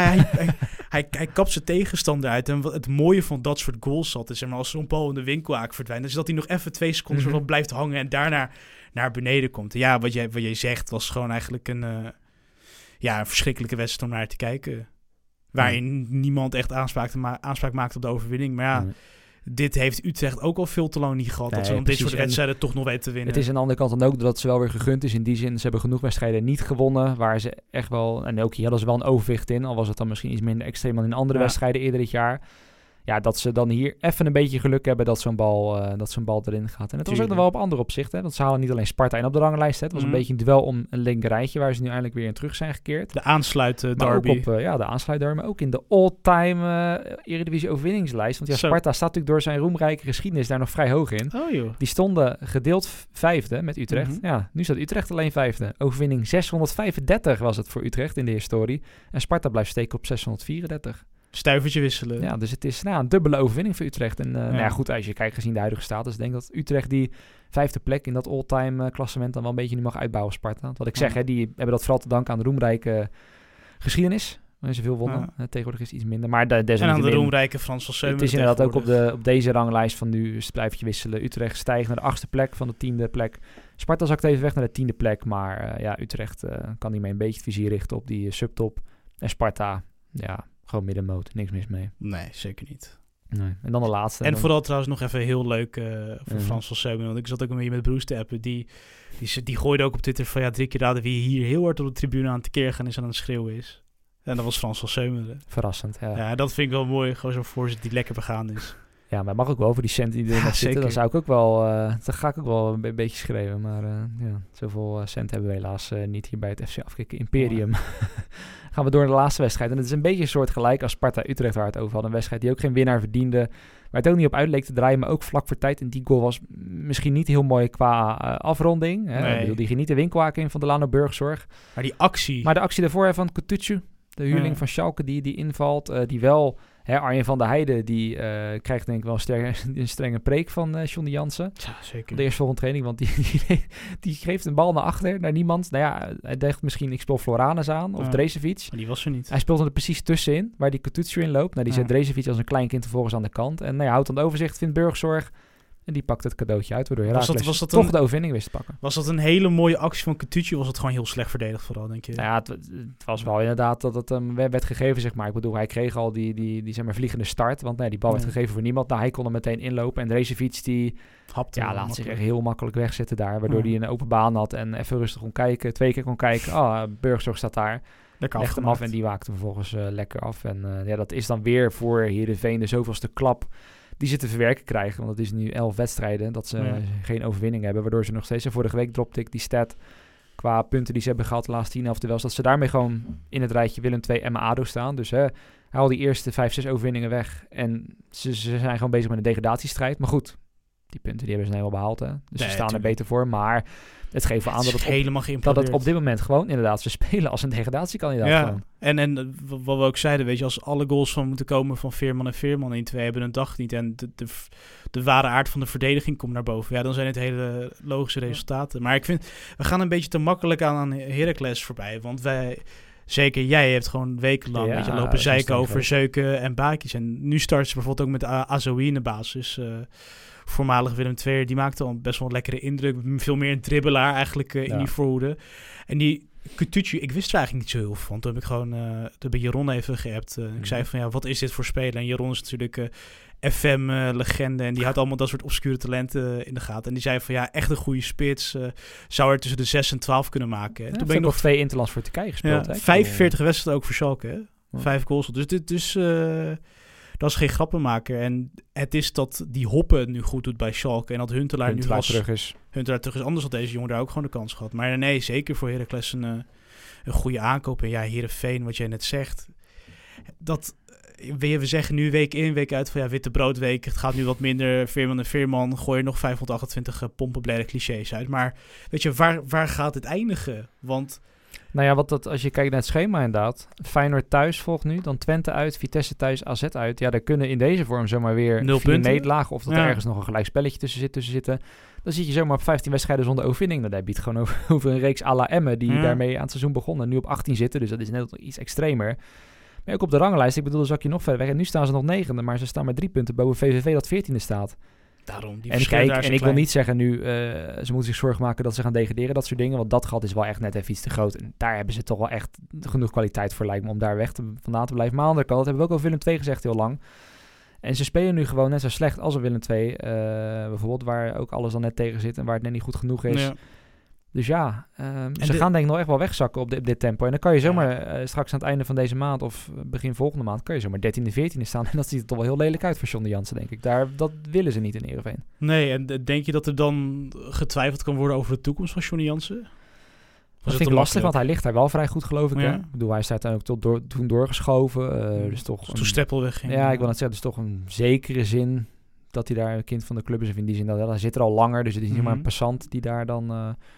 hij kapt zijn tegenstander uit. En het mooie van dat soort goals zat is... als zo'n bal in de winkelhaak verdwijnt... is dat hij nog even 2 seconden blijft hangen... en daarna naar beneden komt. En ja, wat jij zegt was gewoon eigenlijk een verschrikkelijke wedstrijd om naar te kijken. Waarin niemand echt aanspraak maakt op de overwinning. Maar dit heeft Utrecht ook al veel te lang niet gehad. Nee, dat ze dit soort wedstrijden toch nog weten te winnen. Het is aan de andere kant dan ook dat ze wel weer gegund is. In die zin, ze hebben genoeg wedstrijden niet gewonnen. Waar ze echt wel... En ook hier hadden ze wel een overwicht in. Al was het dan misschien iets minder extreem dan in andere wedstrijden eerder dit jaar. Ja, dat ze dan hier even een beetje geluk hebben dat zo'n bal erin gaat. En het was ook nog wel op andere opzichten. Want ze halen niet alleen Sparta in op de ranglijst. Hè. Het was een beetje een duel om een linkerrijtje waar ze nu eindelijk weer in terug zijn gekeerd. De aansluit derby. Ook op, de aansluitderby. Maar ook in de all-time Eredivisie overwinningslijst. Want Sparta staat natuurlijk door zijn roemrijke geschiedenis daar nog vrij hoog in. Oh, joh. Die stonden gedeeld 5e met Utrecht. Ja, nu staat Utrecht alleen 5e. Overwinning 635 was het voor Utrecht in de historie. En Sparta blijft steken op 634. Stuivertje wisselen. Ja, dus het is een dubbele overwinning voor Utrecht. En nou ja, goed, als je kijkt gezien de huidige status, denk ik dat Utrecht die 5e plek in dat all-time klassement dan wel een beetje nu mag uitbouwen, Sparta. Wat ik zeg, hè, die hebben dat vooral te danken aan de roemrijke geschiedenis. Waarin ze veel wonnen. Tegenwoordig is het iets minder. Maar en aan de roemrijke Frans van Seumen. Het is inderdaad ook op deze ranglijst van nu blijf je wisselen. Utrecht stijgt naar de 8e plek van de 10e plek. Sparta zakt even weg naar de 10e plek. Maar Utrecht kan hiermee een beetje het vizier richten op die subtop. En Sparta, gewoon middenmoot, niks mis mee. Nee, zeker niet. Nee. En dan de laatste. En vooral trouwens nog even heel leuk voor Frans van Seumen. Want ik zat ook een beetje met Broes te appen. Die gooide ook op Twitter van 3 keer raden wie hier heel hard op de tribune aan tekeer gaan is en aan het schreeuwen is. En dat was Frans van Seumen. Verrassend, ja. Ja, dat vind ik wel mooi. Gewoon zo'n voorzitter die lekker begaan is. Ja, maar mag ook wel voor die centen die erin zitten. Dan zou ik ook wel, dan ga ik ook wel een beetje schreeuwen. Maar zoveel cent hebben we helaas niet hier bij het FC Afkikken Imperium. Gaan we door naar de laatste wedstrijd. En het is een beetje een soort gelijk als Sparta-Utrecht waar het over hadden. Een wedstrijd die ook geen winnaar verdiende. Waar het ook niet op uit leek te draaien, maar ook vlak voor tijd. En die goal was misschien niet heel mooi qua afronding. Hè? Nee. Die ging niet de winkelhaak in van de Lano Burgzorg. Maar die actie. Maar de actie daarvoor van Kutucu, de huurling van Schalke, die invalt. Die wel... Arjen van der Heijden, die krijgt denk ik wel een strenge preek van Johnny Jansen. Ja, zeker. De eerstvolgende training, want die geeft een bal naar achter, naar niemand. Nou ja, hij dacht misschien ik speel Floranus aan of Drezefiets. Maar die was er niet. Hij speelt er precies tussenin, waar die Kutucu in loopt. Nou, die zet Drezefiets als een klein kind vervolgens aan de kant. En houdt dan de overzicht, vindt Burgzorg. En die pakt het cadeautje uit, waardoor Heracles toch de overwinning wist te pakken. Was dat een hele mooie actie van Kutucu? Was het gewoon heel slecht verdedigd vooral, denk je? Nou ja, het was wel inderdaad dat het hem werd gegeven, zeg maar. Ik bedoel, hij kreeg al die zeg maar, vliegende start. Want die bal werd gegeven voor niemand. Nou, hij kon er meteen inlopen. En Drezefiets, die laat zich echt heel makkelijk wegzetten daar. Waardoor hij een open baan had en even rustig kon kijken. 2 keer kon kijken. Burgzorg staat daar. Legt hem af en die waakte vervolgens lekker af. En dat is dan weer voor Heerenveen de zoveelste klap die ze te verwerken krijgen. Want het is nu 11 wedstrijden dat ze geen overwinning hebben. Waardoor ze nog steeds... En vorige week dropte ik die stat qua punten die ze hebben gehad de laatste 10 helften wel. Dat ze daarmee gewoon in het rijtje Willem II en ADO staan. Dus haal die eerste 5, 6 overwinningen weg. En ze zijn gewoon bezig met een degradatiestrijd. Maar goed, die punten die hebben ze helemaal behaald. Hè? Dus ze staan er beter voor. Maar het geeft wel aan dat het op dit moment gewoon inderdaad ze spelen als een degradatiekandidaat. Ja, gewoon. En wat we ook zeiden, weet je, als alle goals van moeten komen van Veerman en Veerman in 2 hebben een dag niet en de ware aard van de verdediging komt naar boven. Ja, dan zijn het hele logische resultaten. Maar ik vind, we gaan een beetje te makkelijk aan Heracles voorbij, want zeker jij hebt gewoon wekenlang lopen zeiken over Zeuken en Bakis. En nu starten ze bijvoorbeeld ook met Azoui in de basis. Voormalig Willem II, die maakte al best wel een lekkere indruk. Veel meer een dribbelaar eigenlijk in die voorhoede. En die Kutucu, ik wist er eigenlijk niet zo heel veel van. Toen heb ik gewoon bij Jeroen even geappt. Ik zei van, wat is dit voor spelen? En Jeroen is natuurlijk FM-legende. En die houdt allemaal dat soort obscure talenten in de gaten. En die zei van, echt een goede spits. Zou er tussen de 6 en 12 kunnen maken. En toen ben ik nog 2 interlands voor Turkije gespeeld. 45 wedstrijden ook voor Schalke, hè? 5 goals. Dus dat is geen grappenmaker. En het is dat die Hoppe nu goed doet bij Schalke. En dat Huntelaar nu terug is. Huntelaar terug is. Anders had deze jongen daar ook gewoon de kans gehad. Maar nee, zeker voor Heracles een goede aankoop. En Heerenveen, wat jij net zegt. We zeggen nu week in, week uit van witte broodweek. Het gaat nu wat minder. Veerman en Veerman. Gooi er nog 528 pompenbladen clichés uit. Maar weet je, waar gaat het eindigen? Want... Nou ja, als je kijkt naar het schema inderdaad. Feyenoord thuis volgt nu, dan Twente uit, Vitesse thuis, AZ uit. Ja, daar kunnen in deze vorm zomaar weer 4 nederlagen of dat er ergens nog een gelijk spelletje tussen zitten. Dan zit je zomaar op 15 wedstrijden zonder overwinning. Nou, dat biedt gewoon over een reeks à la Emmen die daarmee aan het seizoen begonnen. Nu op 18 zitten, dus dat is net iets extremer. Maar ook op de ranglijst, ik bedoel, dan zak je nog verder weg. En nu staan ze nog 9e, maar ze staan maar 3 punten boven VVV dat 14e staat. Daarom, ik wil niet zeggen nu, ze moeten zich zorgen maken dat ze gaan degraderen, dat soort dingen. Want dat gat is wel echt net even iets te groot. En daar hebben ze toch wel echt genoeg kwaliteit voor, lijkt me, om daar vandaan te blijven. Maar aan de andere kant, dat hebben we ook al Willem II gezegd heel lang. En ze spelen nu gewoon net zo slecht als Willem II. Bijvoorbeeld, waar ook alles dan net tegen zit en waar het net niet goed genoeg is. Ja. Dus ja, ze gaan denk ik nog echt wel wegzakken op dit tempo. En dan kan je zomaar straks aan het einde van deze maand of begin volgende maand, kan je zomaar 13e, 14e staan. En dat ziet er toch wel heel lelijk uit voor John Jansen, denk ik. Dat willen ze niet in Heerenveen. Nee, en denk je dat er dan getwijfeld kan worden over de toekomst van Johnny Jansen? Dat vind ik lastig, want hij ligt daar wel vrij goed, geloof ik. Ja. Ik bedoel, hij is daar ook toen doorgeschoven. Dus toch toen Streppel wegging. Ja, ik wil net zeggen, dus toch een zekere zin dat hij daar een kind van de club is. Of in die zin dat hij zit er al langer, dus het is niet maar een passant die daar dan...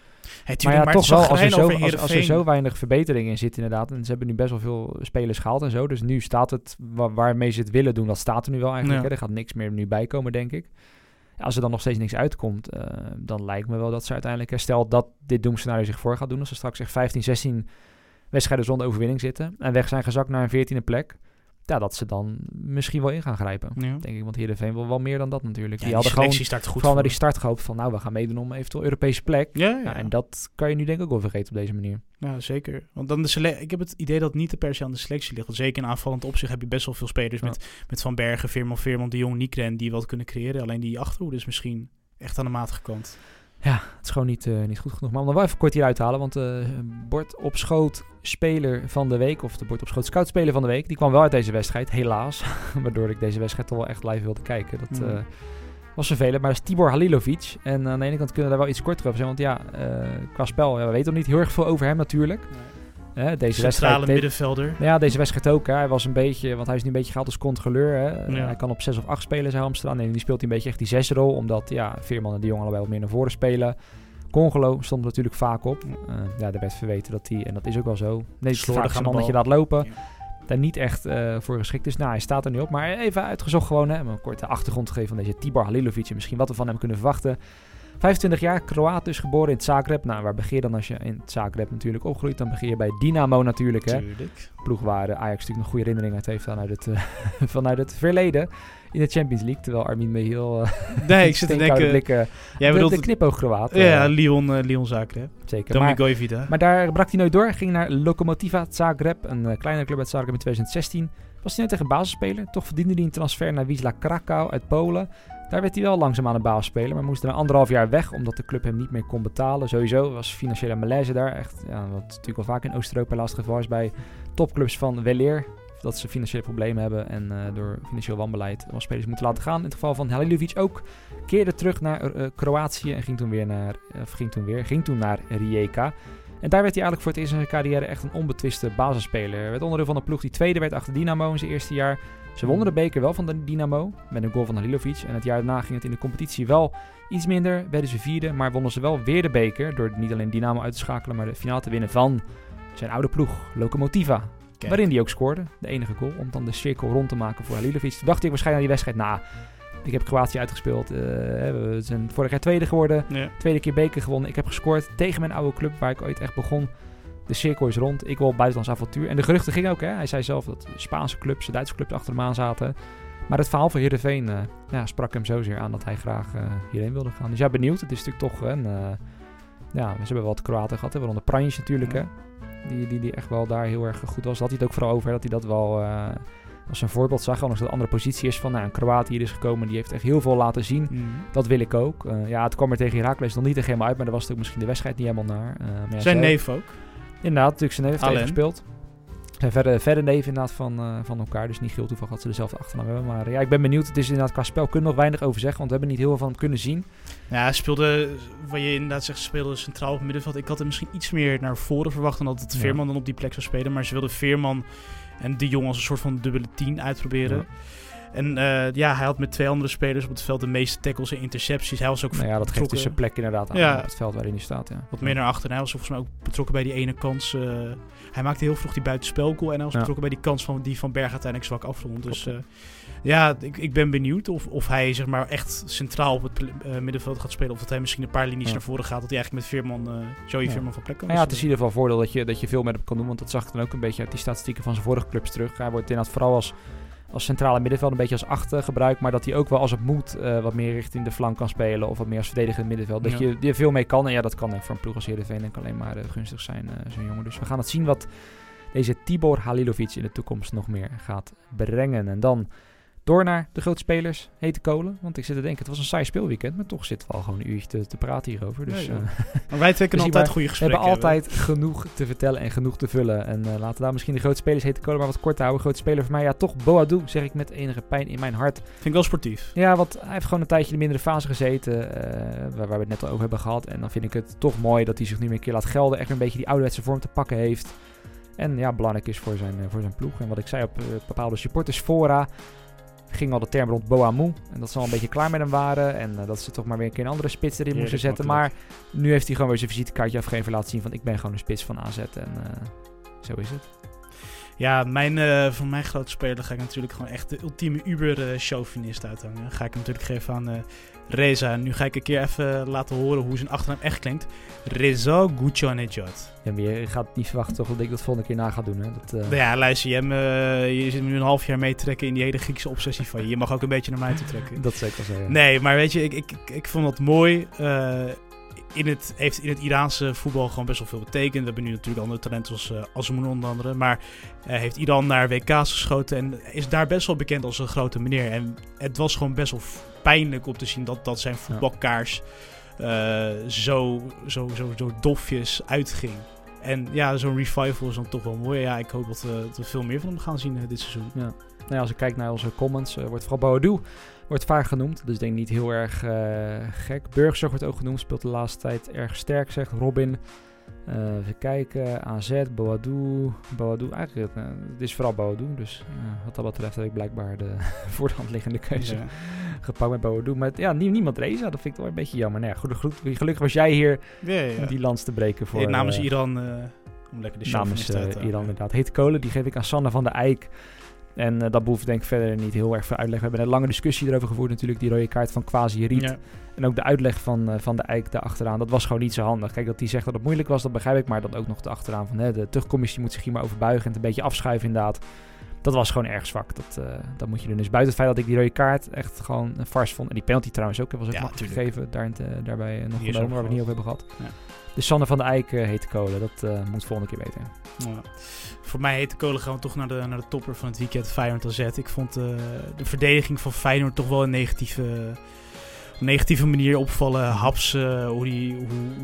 maar toch wel, als er zo weinig verbetering in zit inderdaad. En ze hebben nu best wel veel spelers gehaald en zo. Dus nu staat het, waarmee ze het willen doen, dat staat er nu wel eigenlijk. Ja. Er gaat niks meer nu bij komen, denk ik. Als er dan nog steeds niks uitkomt, dan lijkt me wel dat ze uiteindelijk... Stel dat dit doemscenario zich voor gaat doen. Als ze straks echt 15, 16 wedstrijden zonder overwinning zitten en weg zijn gezakt naar een 14e plek... Ja, dat ze dan misschien wel in gaan grijpen, denk ik. Want Heerenveen wil wel meer dan dat natuurlijk. Ja, die hadden gewoon vooral naar die start gehoopt van... nou, we gaan meedoen om eventueel Europese plek. Ja, en dat kan je nu denk ik ook wel vergeten op deze manier. Ja, zeker. Want dan ik heb het idee dat het niet per se aan de selectie ligt. Want zeker in aanvallend opzicht heb je best wel veel spelers... met Van Bergen, Veerman, De Jong, Niekren... die wat kunnen creëren. Alleen die achterhoede is misschien echt aan de matige kant. Ja, het is gewoon niet goed genoeg. Maar om dan wel even kort hier uit te halen, want de bord op schoot speler van de week, of de bord op schoot scout speler van de week, die kwam wel uit deze wedstrijd, helaas. Waardoor ik deze wedstrijd toch wel echt live wilde kijken. Dat was vervelend, maar dat is Tibor Halilovic. En aan de ene kant kunnen we daar wel iets korter over zijn, want qua spel, we weten nog niet heel erg veel over hem natuurlijk. Deze centrale middenvelder. Ja, deze wedstrijd ook. Hij was een beetje, want hij is nu een beetje gehaald als controleur. Hij kan op 6 of 8 spelen, zei Amsterdam. En die speelt hij een beetje echt die 6-rol, omdat Veerman en De Jong allebei wat meer naar voren spelen. Congolo stond er natuurlijk vaak op. Er werd verweten dat hij, en dat is ook wel zo, vaak een mannetje laat lopen. Ja. Daar niet echt voor geschikt is. Nou, hij staat er nu op. Maar even uitgezocht gewoon, om een korte achtergrond gegeven van deze Tibor Halilovic. En misschien wat we van hem kunnen verwachten. 25 jaar, Kroaat dus, geboren in Zagreb. Nou, waar begin je dan als je in Zagreb natuurlijk opgroeit? Dan begin je bij Dynamo natuurlijk. Tuurlijk. Ploeg waar Ajax natuurlijk een goede herinnering uit heeft vanuit het verleden in de Champions League. Terwijl Armin me heel ik zit te denken... Jij bedoelt de knipoog-Kroaat. Ja, Lyon Zagreb. Zeker. Maar daar brak hij nooit door. Ging naar Lokomotiva Zagreb, een kleine club uit Zagreb in 2016. Was hij net tegen basisspeler. Toch verdiende hij een transfer naar Wisła Krakau uit Polen. Daar werd hij wel langzaam aan een basisspeler, maar moest er 1,5 jaar weg, omdat de club hem niet meer kon betalen. Sowieso was financiële malaise daar. Echt, wat natuurlijk wel vaak in Oost-Europa helaas het geval is bij topclubs van weleer. Dat ze financiële problemen hebben en door financieel wanbeleid wel spelers moeten laten gaan. In het geval van Halilovic ook. Keerde terug naar Kroatië en ging toen naar Rijeka. En daar werd hij eigenlijk voor het eerst in zijn carrière echt een onbetwiste basisspeler. Hij werd onderdeel van een ploeg die tweede werd achter Dynamo in zijn eerste jaar. Ze wonnen de beker wel van de Dynamo met een goal van Halilovic. En het jaar daarna ging het in de competitie wel iets minder. Werden ze vierde, maar wonnen ze wel weer de beker. Door niet alleen Dynamo uit te schakelen, maar de finale te winnen van zijn oude ploeg, Lokomotiva. Kijk. Waarin hij ook scoorde. De enige goal om dan de cirkel rond te maken voor Halilovic. Toen dacht ik waarschijnlijk aan die wedstrijd, ik heb Kroatië uitgespeeld. We zijn vorig jaar tweede geworden. Ja. Tweede keer beker gewonnen. Ik heb gescoord tegen mijn oude club waar ik ooit echt begon. De cirkel is rond. Ik wil buitenlands avontuur. En de geruchten gingen ook. Hij zei zelf dat Spaanse clubs, de Duitse clubs achter hem aan zaten. Maar het verhaal van Heerenveen sprak hem zozeer aan dat hij graag hierheen wilde gaan. Dus benieuwd. Het is natuurlijk toch... we hebben wat Kroaten gehad. Waaronder Pranjic natuurlijk. Ja. Die echt wel daar heel erg goed was. Daar had hij het ook vooral over. Dat hij dat wel als een voorbeeld zag. Ondanks dat een andere positie is van een Kroaat die hier is gekomen. Die heeft echt heel veel laten zien. Dat wil ik ook. Het kwam er tegen Heracles nog niet echt helemaal uit. Maar daar was het ook misschien de wedstrijd niet helemaal naar. Zijn neef ook. Inderdaad, natuurlijk zijn neef heeft tegen gespeeld. Zijn verder neef inderdaad van elkaar. Dus niet heel toevallig dat ze dezelfde achternaam hebben. Maar ik ben benieuwd. Het is inderdaad qua spel kunnen we nog weinig over zeggen. Want we hebben niet heel veel van hem kunnen zien. Ja, hij speelde, wat je inderdaad zegt, speelde centraal op het middenveld. Ik had hem misschien iets meer naar voren verwacht dan dat Veerman dan op die plek zou spelen. Maar ze wilden Veerman en De Jong als een soort van dubbele 10 uitproberen. Ja. En hij had met 2 andere spelers op het veld de meeste tackles en intercepties. Hij was ook dat geeft dus zijn plek inderdaad aan op het veld waarin hij staat. Ja. Wat meer naar achter. En hij was volgens mij ook betrokken bij die ene kans. Hij maakte heel vroeg die buitenspelgoal. En hij was betrokken bij die kans die Van Bergen uiteindelijk zwak afrond. Dus ik ben benieuwd of hij zeg maar echt centraal op het middenveld gaat spelen. Of dat hij misschien een paar linies naar voren gaat. Dat hij eigenlijk met Veerman, Veerman van plek kan. Het is in ieder geval voordeel dat je veel met hem kan doen. Want dat zag ik dan ook een beetje uit die statistieken van zijn vorige clubs terug. Hij wordt inderdaad vooral als centrale middenveld een beetje als achter gebruikt. Maar dat hij ook wel als het moet wat meer richting de flank kan spelen. Of wat meer als verdedigend middenveld. Dat je er veel mee kan. En dat kan voor een ploeg als Heerenveen en kan alleen maar gunstig zijn, zo'n jongen. Dus we gaan het zien wat deze Tibor Halilovic in de toekomst nog meer gaat brengen. En dan Door naar de grote spelers, hete kolen. Want ik zit te denken, het was een saai speelweekend. Maar toch zitten we al gewoon een uurtje te praten hierover. Dus, maar wij twee kunnen altijd goede gesprekken hebben. We hebben altijd genoeg te vertellen en genoeg te vullen. En laten we daar misschien de grote spelers hete kolen maar wat kort houden. Grote speler voor mij, toch Boadou, zeg ik met enige pijn in mijn hart. Vind ik wel sportief. Ja, want hij heeft gewoon een tijdje in de mindere fase gezeten. Waar we het net al over hebben gehad. En dan vind ik het toch mooi dat hij zich nu weer een keer laat gelden. Echt een beetje die ouderwetse vorm te pakken heeft. En ja, belangrijk is voor zijn ploeg. En wat ik zei op bepaalde supportersfora, ging al de term rond Boamou. En dat ze al een beetje klaar met hem waren. En dat ze toch maar weer een keer een andere spits erin moesten zetten. Maar nu heeft hij gewoon weer zijn visitekaartje afgegeven, laten zien van ik ben gewoon een spits van AZ. En zo is het. Ja, van mijn grote speler ga ik natuurlijk gewoon echt de ultieme Uber-chauvinist uithangen. Dan ga ik hem natuurlijk geven aan Reza. En nu ga ik een keer even laten horen hoe zijn achternaam echt klinkt. Reza Gouchonejad. Ja, maar je gaat niet verwachten toch dat ik dat volgende keer na ga doen, hè? Ja, luister, je zit nu een half jaar mee te trekken in die hele Griekse obsessie van je. Je mag ook een beetje naar mij toe trekken. Dat zeker zo, ja. Nee, maar weet je, ik vond dat mooi. Heeft in het Iraanse voetbal gewoon best wel veel betekend. We hebben nu natuurlijk andere talenten als Azmoun onder andere. Maar heeft Iran naar WK's geschoten en is daar best wel bekend als een grote meneer. En het was gewoon best wel pijnlijk om te zien dat zijn voetbalkaars zo dofjes uitging. En ja, zo'n revival is dan toch wel mooi. Ja, ik hoop dat we veel meer van hem gaan zien dit seizoen. Ja. Nou ja, als ik kijk naar onze comments, wordt vooral Boadou wordt vaak genoemd. Dus ik denk niet heel erg gek. Burgzorg wordt ook genoemd. Speelt de laatste tijd erg sterk, zegt Robin. Even kijken. AZ, Boadou. Eigenlijk, het is vooral Boadou. Dus wat dat betreft heb ik blijkbaar de voor de hand liggende keuze gepakt met Boadou. Maar ja, niemand Reza. Dat vind ik wel een beetje jammer. Nou ja, gelukkig was jij hier om die lans te breken. Voor, namens Iran, om lekker de show namens Iran inderdaad. Hete kolen, die geef ik aan Sander van der Eyck. En dat behoeft denk ik verder niet heel erg veel uitleg. We hebben een lange discussie erover gevoerd natuurlijk. Die rode kaart van Kwasi Riet. Ja. En ook de uitleg van de Eyck daarachteraan. Dat was gewoon niet zo handig. Kijk, dat hij zegt dat het moeilijk was, dat begrijp ik. Maar dan ook nog achteraan van de terugcommissie moet zich hier maar over buigen. En het een beetje afschuiven inderdaad. Dat was gewoon erg zwak. Dat moet je doen. Dus buiten het feit dat ik die rode kaart echt gewoon een farce vond. En die penalty trouwens ook. Was ook makkelijk gegeven. Daarbij nog genomen waar we het niet over hebben gehad. Ja. Dus Sander van der Eyck hete kolen. Dat moet volgende keer weten. Ja. Voor mij hete kolen gaan we toch naar de topper van het weekend. Feyenoord AZ. Ik vond de verdediging van Feyenoord toch wel een negatieve manier opvallen. Haps, hoe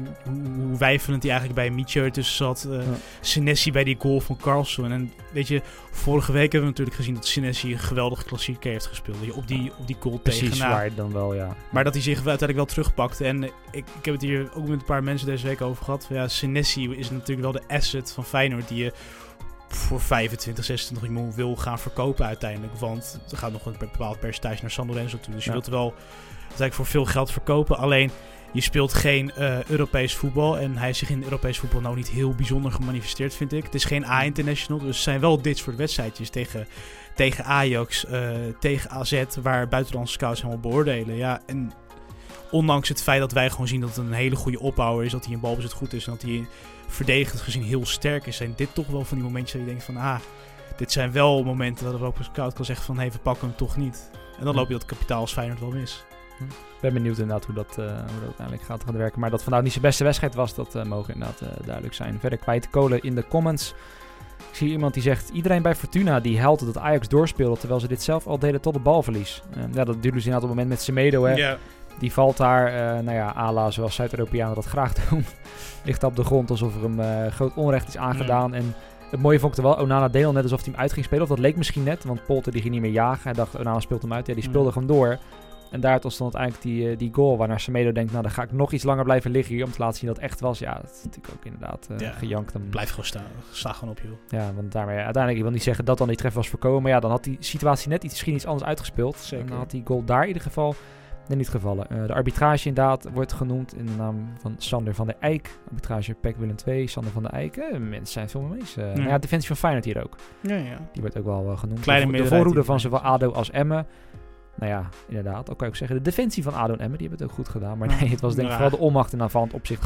weifelend hij eigenlijk bij Mietje tussen zat. Senesi bij die goal van Carlson. En weet je, vorige week hebben we natuurlijk gezien dat Senesi een geweldige klassieker heeft gespeeld. Op die goal precies tegenaan. Waar dan wel, ja. Maar dat hij zich uiteindelijk wel terugpakte. En ik heb het hier ook met een paar mensen deze week over gehad. Ja, Senesi is natuurlijk wel de asset van Feyenoord die je voor 25, 26 miljoen wil gaan verkopen uiteindelijk. Want er gaat nog een bepaald percentage naar San Lorenzo toe. Dus je wilt er wel uiteindelijk voor veel geld verkopen. Alleen, je speelt geen Europees voetbal. En hij is zich in Europees voetbal nou niet heel bijzonder gemanifesteerd, vind ik. Het is geen A-international. Dus het zijn wel dit soort wedstrijdjes tegen Ajax, tegen AZ, waar buitenlandse scouts helemaal beoordelen. Ja, en ondanks het feit dat wij gewoon zien dat het een hele goede opbouwer is, dat hij in balbezit goed is en dat hij verdedigend gezien heel sterk is, zijn dit toch wel van die momentjes dat je denkt van, dit zijn wel momenten dat er ook een scout kan zeggen van, we pakken hem toch niet. En dan loop je dat kapitaal als Feyenoord wel mis. Ik ben benieuwd inderdaad hoe dat uiteindelijk gaat werken. Maar dat vandaag niet zijn beste wedstrijd was, dat mogen inderdaad duidelijk zijn. Verder kwijt te kolen in de comments. Ik zie iemand die zegt, iedereen bij Fortuna die huilt dat Ajax doorspeelde, terwijl ze dit zelf al deden tot het balverlies. Dat duurde dus inderdaad op het moment met Semedo, hè. Yeah. Die valt daar, à la zoals Zuid-Europeanen dat graag doen. Ligt op de grond alsof er hem groot onrecht is aangedaan. En het mooie vond ik er wel, Onana deed al net alsof hij hem uit ging spelen. Of dat leek misschien net, want Polter die ging niet meer jagen. Hij dacht, Onana speelt hem uit. Ja, die speelde gewoon door. En daar stond eigenlijk die goal waarna Semedo denkt, nou dan ga ik nog iets langer blijven liggen hier om te laten zien dat het echt was. Ja, dat is natuurlijk ook inderdaad gejankt. Dan blijf gewoon staan. Sta gewoon op, joh. Ja, want daarmee uiteindelijk, ik wil niet zeggen dat dan die treffer was voorkomen. Maar ja, dan had die situatie net misschien iets anders uitgespeeld. Zeker. En dan had die goal daar in ieder geval niet gevallen. De arbitrage inderdaad wordt genoemd in de naam van Sander van der Eyck. Arbitrage PEC Willem II, Sander van der Eyck. Mensen zijn veel mee eens. Nou ja, defensie van Feyenoord hier ook. Ja. Die wordt ook wel genoemd. Kleine de voorhoede van zowel ADO als Emmen. Nou ja, inderdaad. Ook kan ik zeggen, de defensie van ADO en Emmen, die hebben het ook goed gedaan. Maar nee, het was denk ik vooral de onmacht en aanvallend opzicht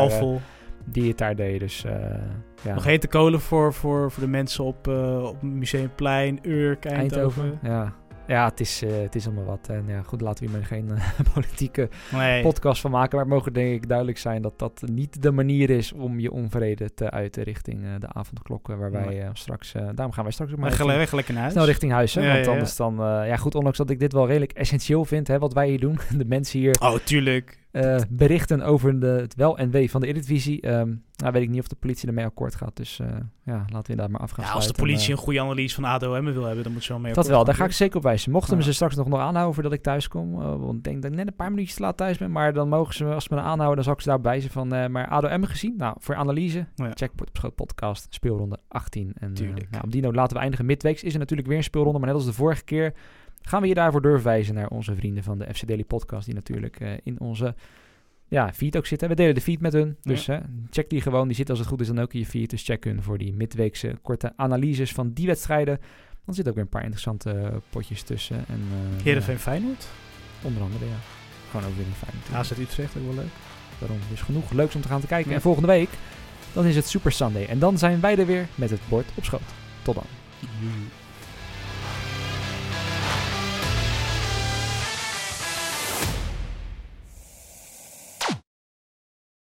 die het daar deed. Dus, nog hete kolen voor de mensen op Museumplein, Urk, Eindhoven. Ja. Ja, het is allemaal wat. En ja, goed, laten we hier maar geen politieke podcast van maken. Maar het mogen denk ik duidelijk zijn dat dat niet de manier is om je onvrede te uiten richting de avondklokken. Waar wij straks, daarom gaan wij straks ook maar lekker naar huis. Snel richting huis. Hè? Ja, want anders dan, goed, ondanks dat ik dit wel redelijk essentieel vind, hè, wat wij hier doen. De mensen hier tuurlijk. Berichten over het wel en wee van de Eredivisie. Weet ik niet of de politie ermee akkoord gaat. Dus laten we inderdaad maar af gaan sluiten. Als de politie een goede analyse van ADO wil hebben, dan moet ze wel mee akkoord. Dat wel, daar ga ik zeker op wijzen. Mochten we ze straks nog aanhouden voordat ik thuis kom. Want ik denk dat ik net een paar minuutjes te laat thuis ben. Maar dan mogen ze, als ze me aanhouden, dan zal ik ze daar wijzen van. Maar ADO Emmen gezien? Nou, voor analyse, check Bord op Schoot podcast, speelronde 18. En op die noot laten we eindigen. Midweeks is er natuurlijk weer een speelronde. Maar net als de vorige keer gaan we je daarvoor doorverwijzen naar onze vrienden van de FC Daily podcast. Die natuurlijk in onze feed ook zitten. We delen de feed met hun. Dus check die gewoon. Die zit als het goed is dan ook in je feed. Dus check hun voor die midweekse korte analyses van die wedstrijden. Dan zitten ook weer een paar interessante potjes tussen. Heerenveen Feyenoord? Onder andere, ja. Gewoon ook weer niet fijn. AZ Utrecht ook wel leuk. Daarom dus genoeg leuks om te gaan te kijken. En volgende week, dan is het Super Sunday. En dan zijn wij er weer met het bord op schoot. Tot dan.